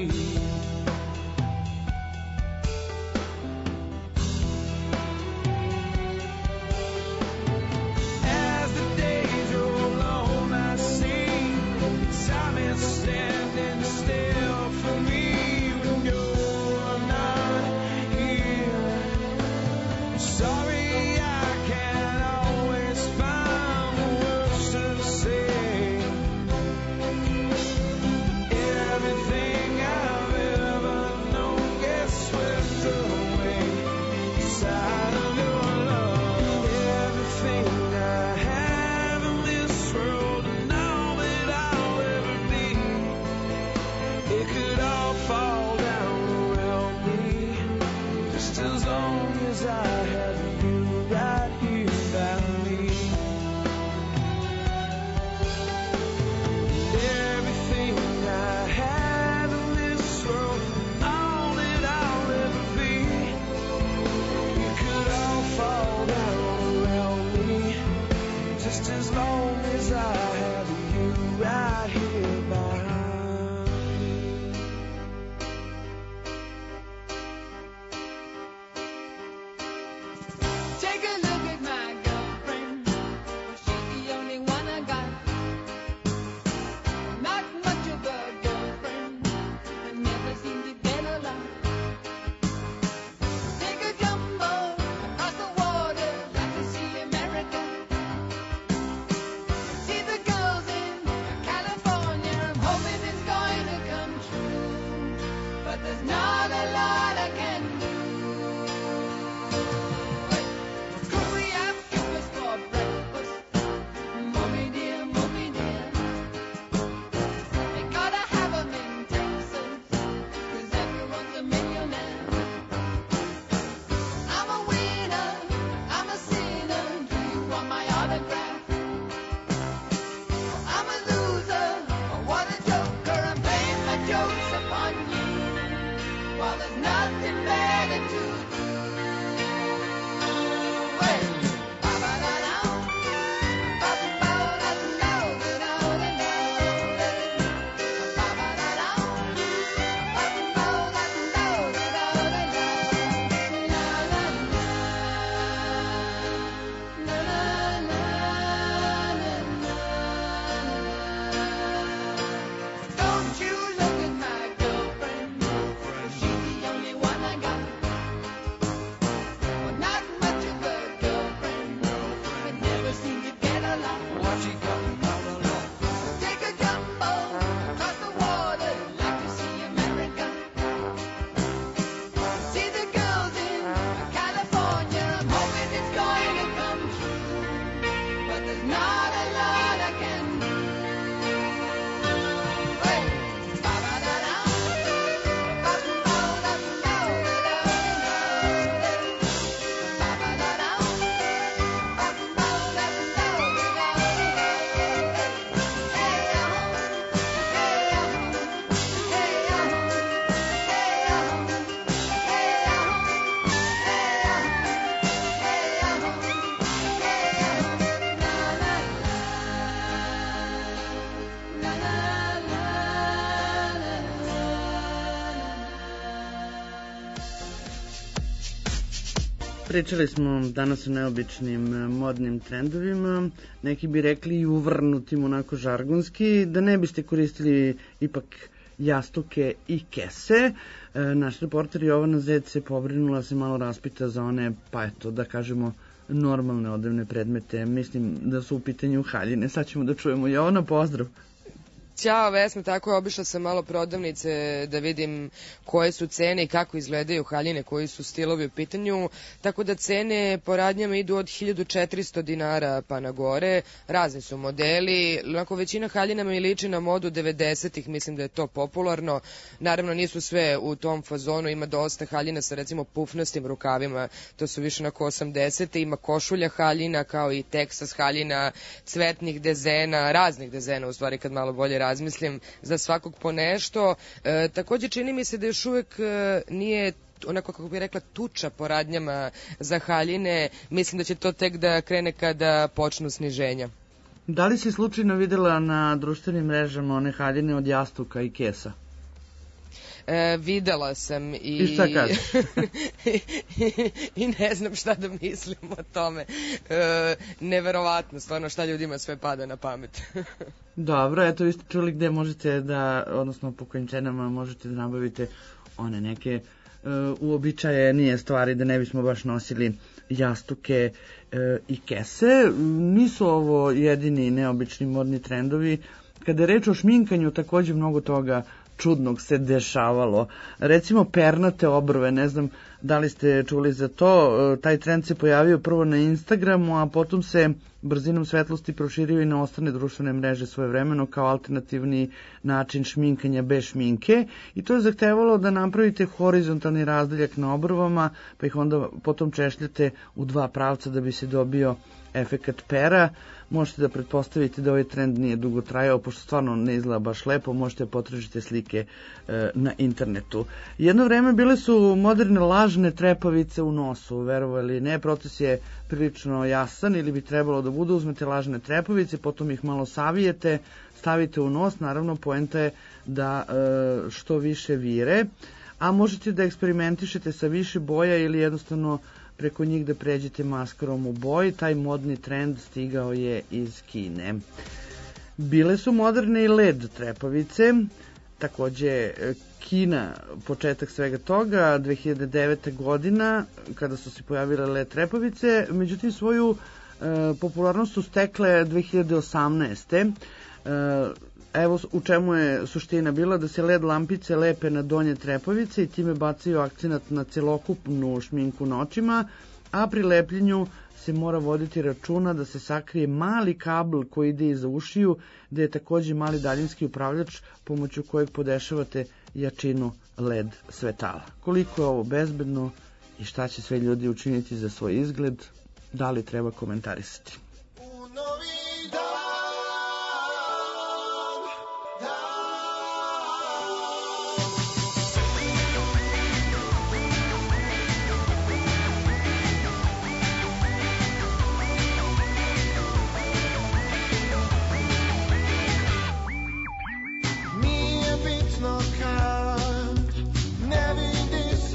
As the days roll on, I see time is standing still for me when you're not here. Sorry I can't always find the words to say. Everything I've ever known gets swept away inside of your love. Everything I have in this world and all that I'll ever be, it could all fall down around me, just as long as I have you right here by me. Everything I have in this world, all that I'll ever be, it could all fall down around me, just as long as I have you right here by me. Pričali smo danas o neobičnim modnim trendovima, neki bi rekli i uvrnutim onako žargonski, da ne biste koristili ipak jastuke i kese. Naš reporter Jovana Zec se pobrinula, se malo raspita za one, pa eto, da kažemo, normalne odevne predmete. Mislim da su u pitanju haljine. Sad ćemo da čujemo. Jovana, pozdrav. Ćao Vesna, tako je, obišla sam malo prodavnice da vidim koje su cene i kako izgledaju haljine, koji su stilovi u pitanju, tako da cene po radnjama idu od hiljadu četiristo dinara pa na gore, razni su modeli, onako većina haljina mi liči na modu devedesetih, mislim da je to popularno, naravno nisu sve u tom fazonu, ima dosta haljina sa recimo pufnastim rukavima, to su više onako osamdesete, ima košulja haljina kao i Texas haljina, cvetnih dezena, raznih dezena u stvari kad malo bolje razmislim, za svakog po nešto. E, također čini mi se da još uvek e, nije onako kako bih rekla tuča po radnjama za haljine. Mislim da će to tek da krene kada počnu sniženja. Da li si slučajno videla na društvenim mrežama one haljine od jastuka i kesa? E, videla sam i... I šta kažeš? I ne znam šta da mislim o tome. E, neverovatno, stvarno šta ljudima sve pada na pamet. Dobro, eto vi ste čuli gde možete da, odnosno po kojim cenama možete da nabavite one neke uh, uobičajenije stvari, da ne bismo baš nosili jastuke uh, i kese. Nisu ovo jedini neobični modni trendovi. Kada je reč o šminkanju, takođe mnogo toga čudnog se dešavalo. Recimo pernate obrve, ne znam da li ste čuli za to, taj trend se pojavio prvo na Instagramu, a potom se brzinom svetlosti proširio i na ostale društvene mreže svojevremeno kao alternativni način šminkanja bez šminke i to je zahtevalo da napravite horizontalni razdeljak na obrvama, pa ih onda potom češljate u dva pravca da bi se dobio efekat pera. Možete da pretpostavite da ovaj trend nije dugo trajao, pošto stvarno ne izgleda baš lepo, možete potražiti slike e, na internetu. Jedno vreme bile su moderne lažne trepavice u nosu, verovali ne, proces je prilično jasan ili bi trebalo da bude, uzmete lažne trepavice, potom ih malo savijete, stavite u nos, naravno poenta je da e, što više vire, a možete da eksperimentišete sa više boja ili jednostavno preko njih da pređete maskarom u boji. Taj modni trend stigao je iz Kine. Bile su moderne i led trepavice, takođe Kina, početak svega toga, dve hiljade devete godina, kada su se pojavile led trepavice, međutim svoju e, popularnost su stekle dve hiljade osamnaeste. E, Evo u čemu je suština bila, da se led lampice lepe na donje trepavice i time bacaju akcenat na celokupnu šminku na očima, a pri lepljenju se mora voditi računa da se sakrije mali kabl koji ide iza ušiju, gde je takođe mali daljinski upravljač pomoću kojeg podešavate jačinu led svetala. Koliko je ovo bezbedno i šta će sve ljudi učiniti za svoj izgled, da li treba komentarisati?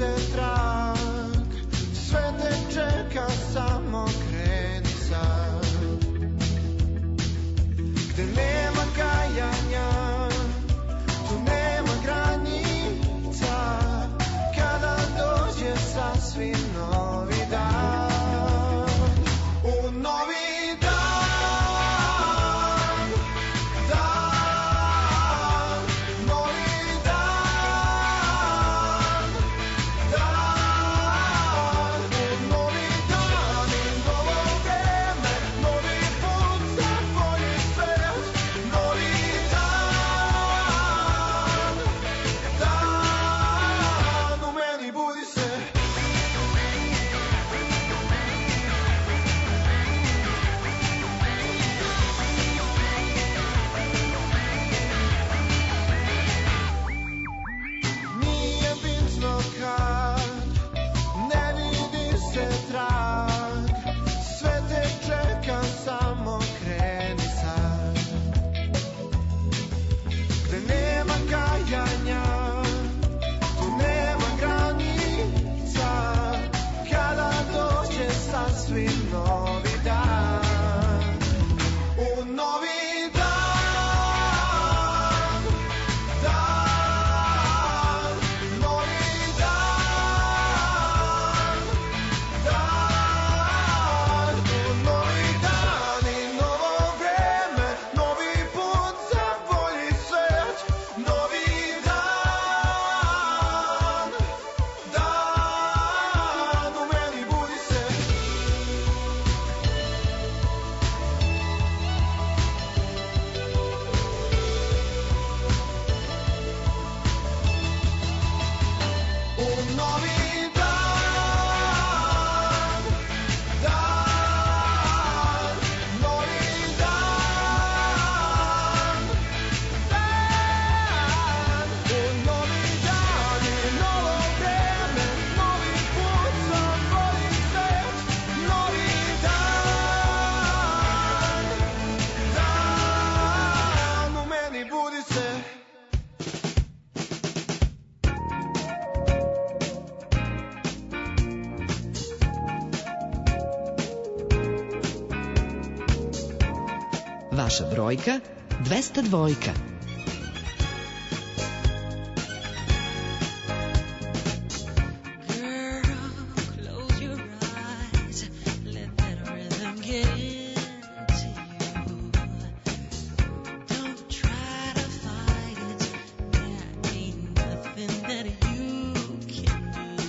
Samo kreni sad. sasvim novi dan. U novi dan, dan, novi dan, dan, u novi dan i novo vreme, novi put za bolji svet, novi dan, dan, u meni budi se. U novi dan, dan, novi dan, dan, u novi dan i novo vreme, novi put za bolji svet, novi dan, dan, u meni budi se. Vaša brojka dvesta dvojka. Close your eyes, let that rhythm get into you. Don't try to fight it, there ain't nothing that you can do.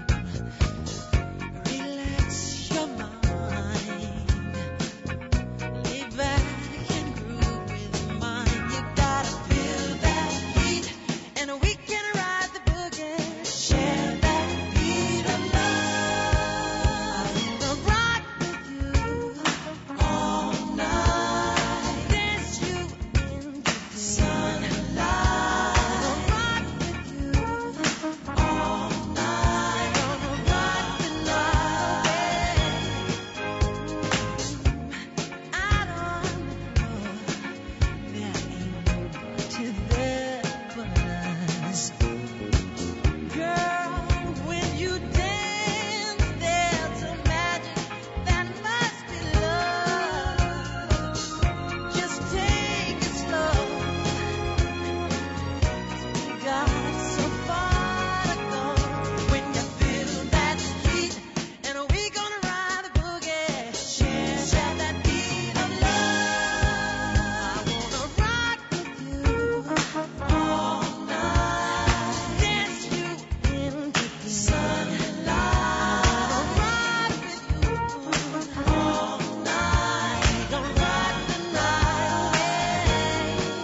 Relax your mind, lay back and groove with mine. You gotta feel that heat, and we can ride the boogie. Share that beat of love. I'll rock with you all night. Dance you into the sunlight. I'll rock with you all night. I'll rock the night. I don't know, there ain't nobody there but us. Girl, when you dance, there's a magic that must be love. Just take it slow. We got so far to go. When you feel that heat, and we gonna ride the boogie. Share, share that beat of love. I wanna rock with you all night. Dance you into the sunlight. I'll rock with you all night. Gonna rock the night away.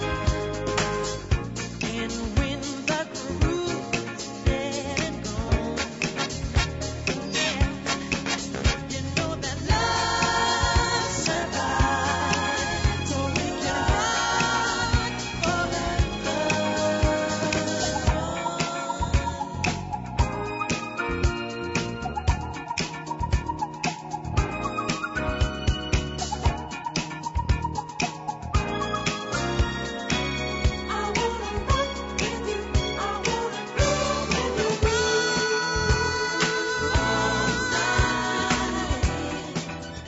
And when the groove is dead and gone, yeah, you know that love survives. So we can rock forever. I wanna rock with you. I wanna groove with you all night.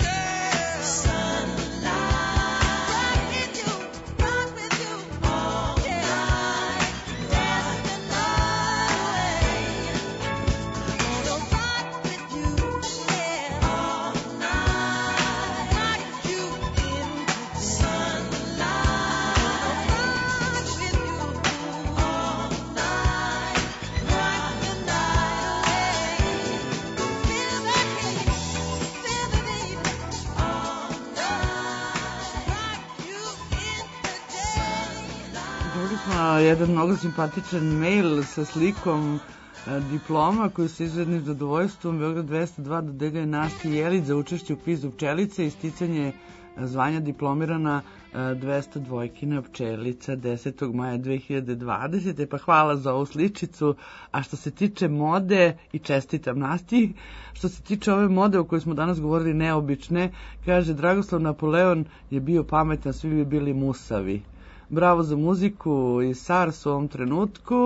Sunlight. Rock with you, rock with you all night. Dance the night away. I wanna rock with you, yeah, all night. Rock you into the sunlight. Rock with you all night. Rock the night away. Feel that heat, feel the beat all night. Rock you in the day. Dobili smo jedan mnogo simpatičan mail sa slikom e, diploma koju se izvednim zadovoljstvom Beograd dvesta dva dodeljuje Nasti Jelić za učešće u kvizu pčelice i sticanje e, zvanja diplomirana e, dvesta dvojkina pčelica desetog maja dve hiljade dvadesete. Pa hvala za ovu sličicu. A što se tiče mode, i čestitam Nasti, što se tiče ove mode o kojoj smo danas govorili neobične, kaže Dragoslav Napoleon je bio pametan, svi bi bili musavi. Bravo za muziku i Sars u ovom trenutku.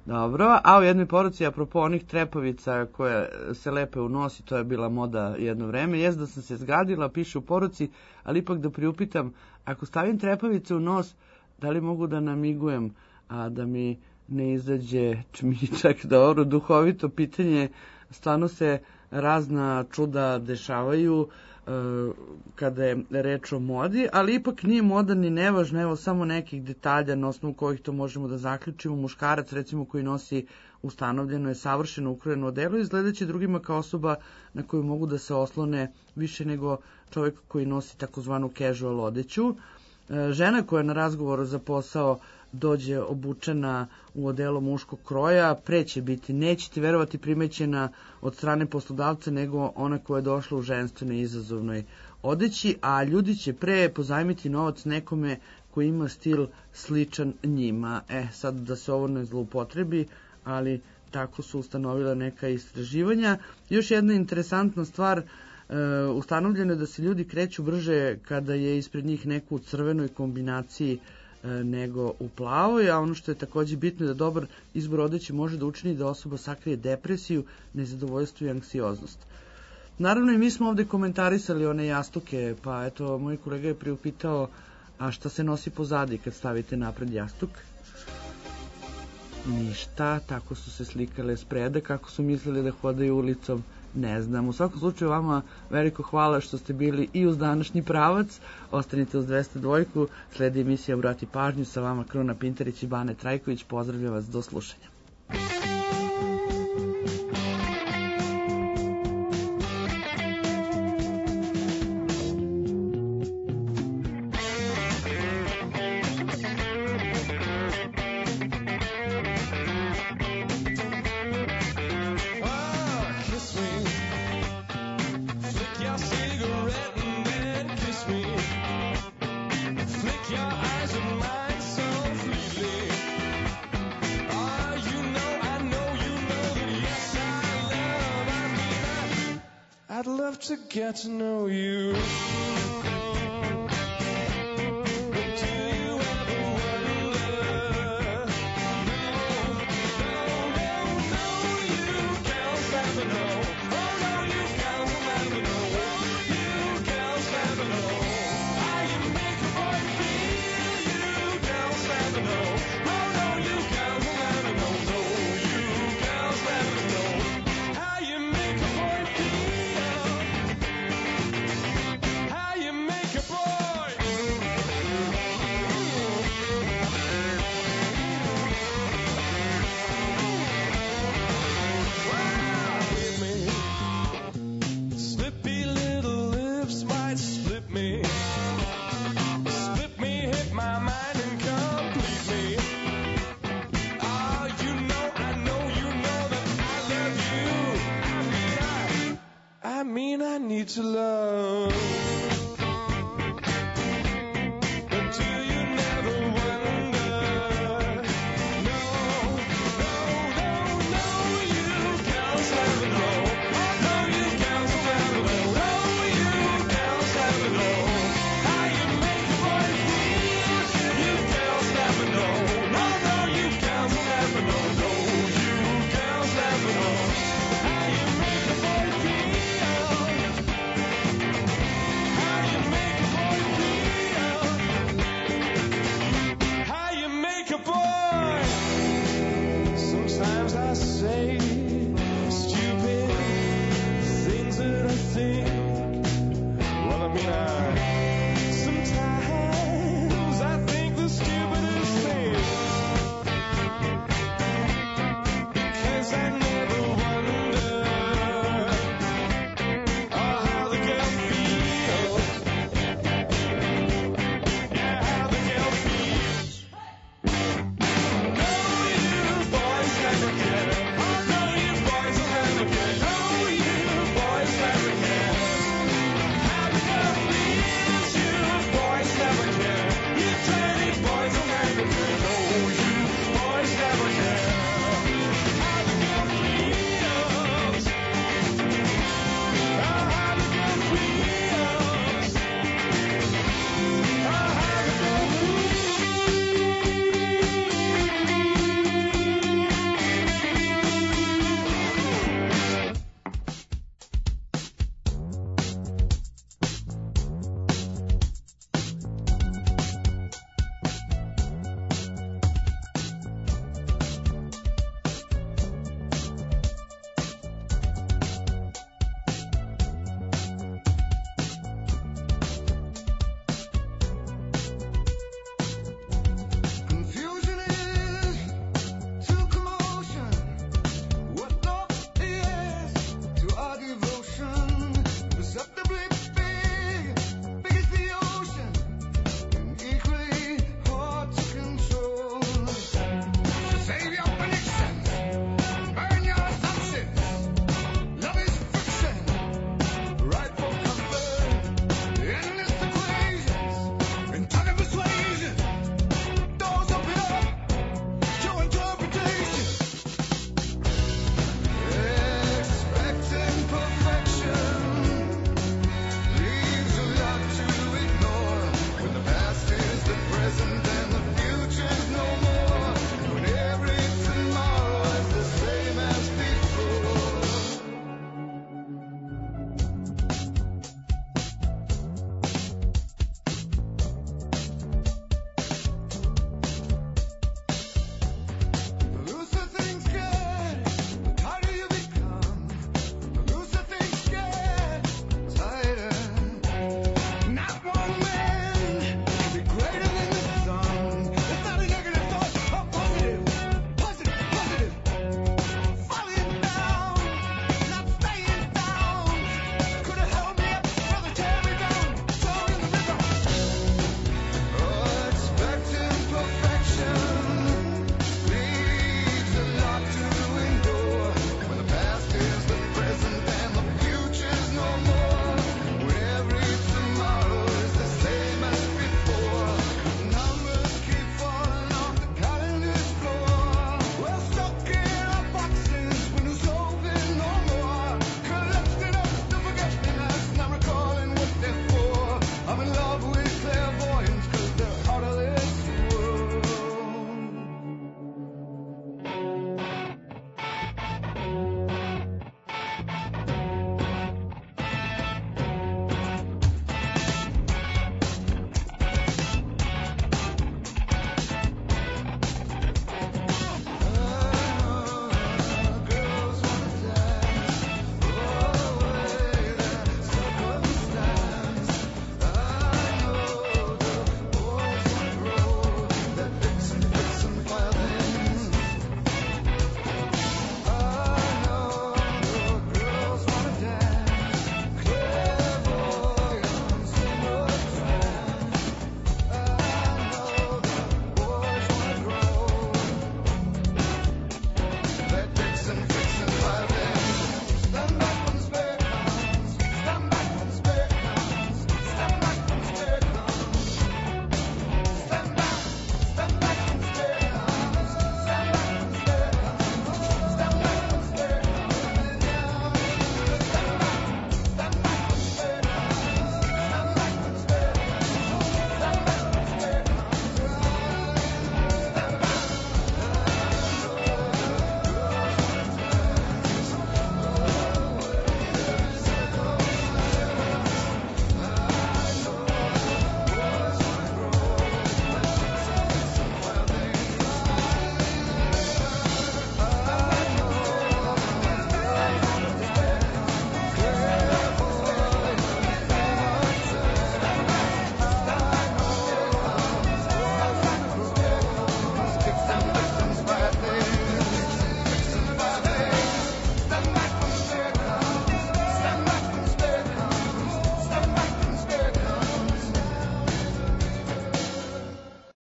Dobro, a u jednoj poruci, apropo onih trepavica koje se lepe u nos i to je bila moda jedno vreme, jest da sam se zgadila, piše u poruci, ali ipak da priupitam, ako stavim trepavice u nos, da li mogu da namigujem, a da mi ne izađe čmičak? Dobro, duhovito pitanje, stvarno se razna čuda dešavaju kada je reč o modi, ali ipak nije moda ni nevažna, evo samo nekih detalja na osnovu kojih to možemo da zaključimo. Muškarac recimo koji nosi ustanovljeno je savršeno ukrojeno odelo, izgledaće drugima kao osoba na koju mogu da se oslone više nego čovjek koji nosi takozvanu casual odeću. Žena koja na razgovoru za posao dođe obučena u odelo muškog kroja, pre će biti, nećete verovati, primećena od strane poslodavca nego ona koja je došla u ženstvenoj izazovnoj odeći, a ljudi će pre pozajmiti novac nekome koji ima stil sličan njima. E, sad da se ovo ne zloupotrebi, ali tako su ustanovila neka istraživanja. Još jedna interesantna stvar, e, ustanovljeno je da se ljudi kreću brže kada je ispred njih neko u crvenoj kombinaciji nego u plavoj, a ono što je takođe bitno je da dobar izbor odeće može da učini da osoba sakrije depresiju, nezadovoljstvo i anksioznost. Naravno i mi smo ovde komentarisali one jastuke, pa eto, moj kolega je priupitao, a šta se nosi pozadi kad stavite napred jastuk? Ništa, tako su se slikale sprede, kako su mislili da hodaju ulicom, ne znam. U svakom slučaju vama veliko hvala što ste bili i uz današnji pravac. Ostanite uz dvesta dva, sledi emisija Obrati pažnju, sa vama Kruna Pintarić i Bane Trajković. Pozdravljam vas, do slušanja. To get to know you. I need to love.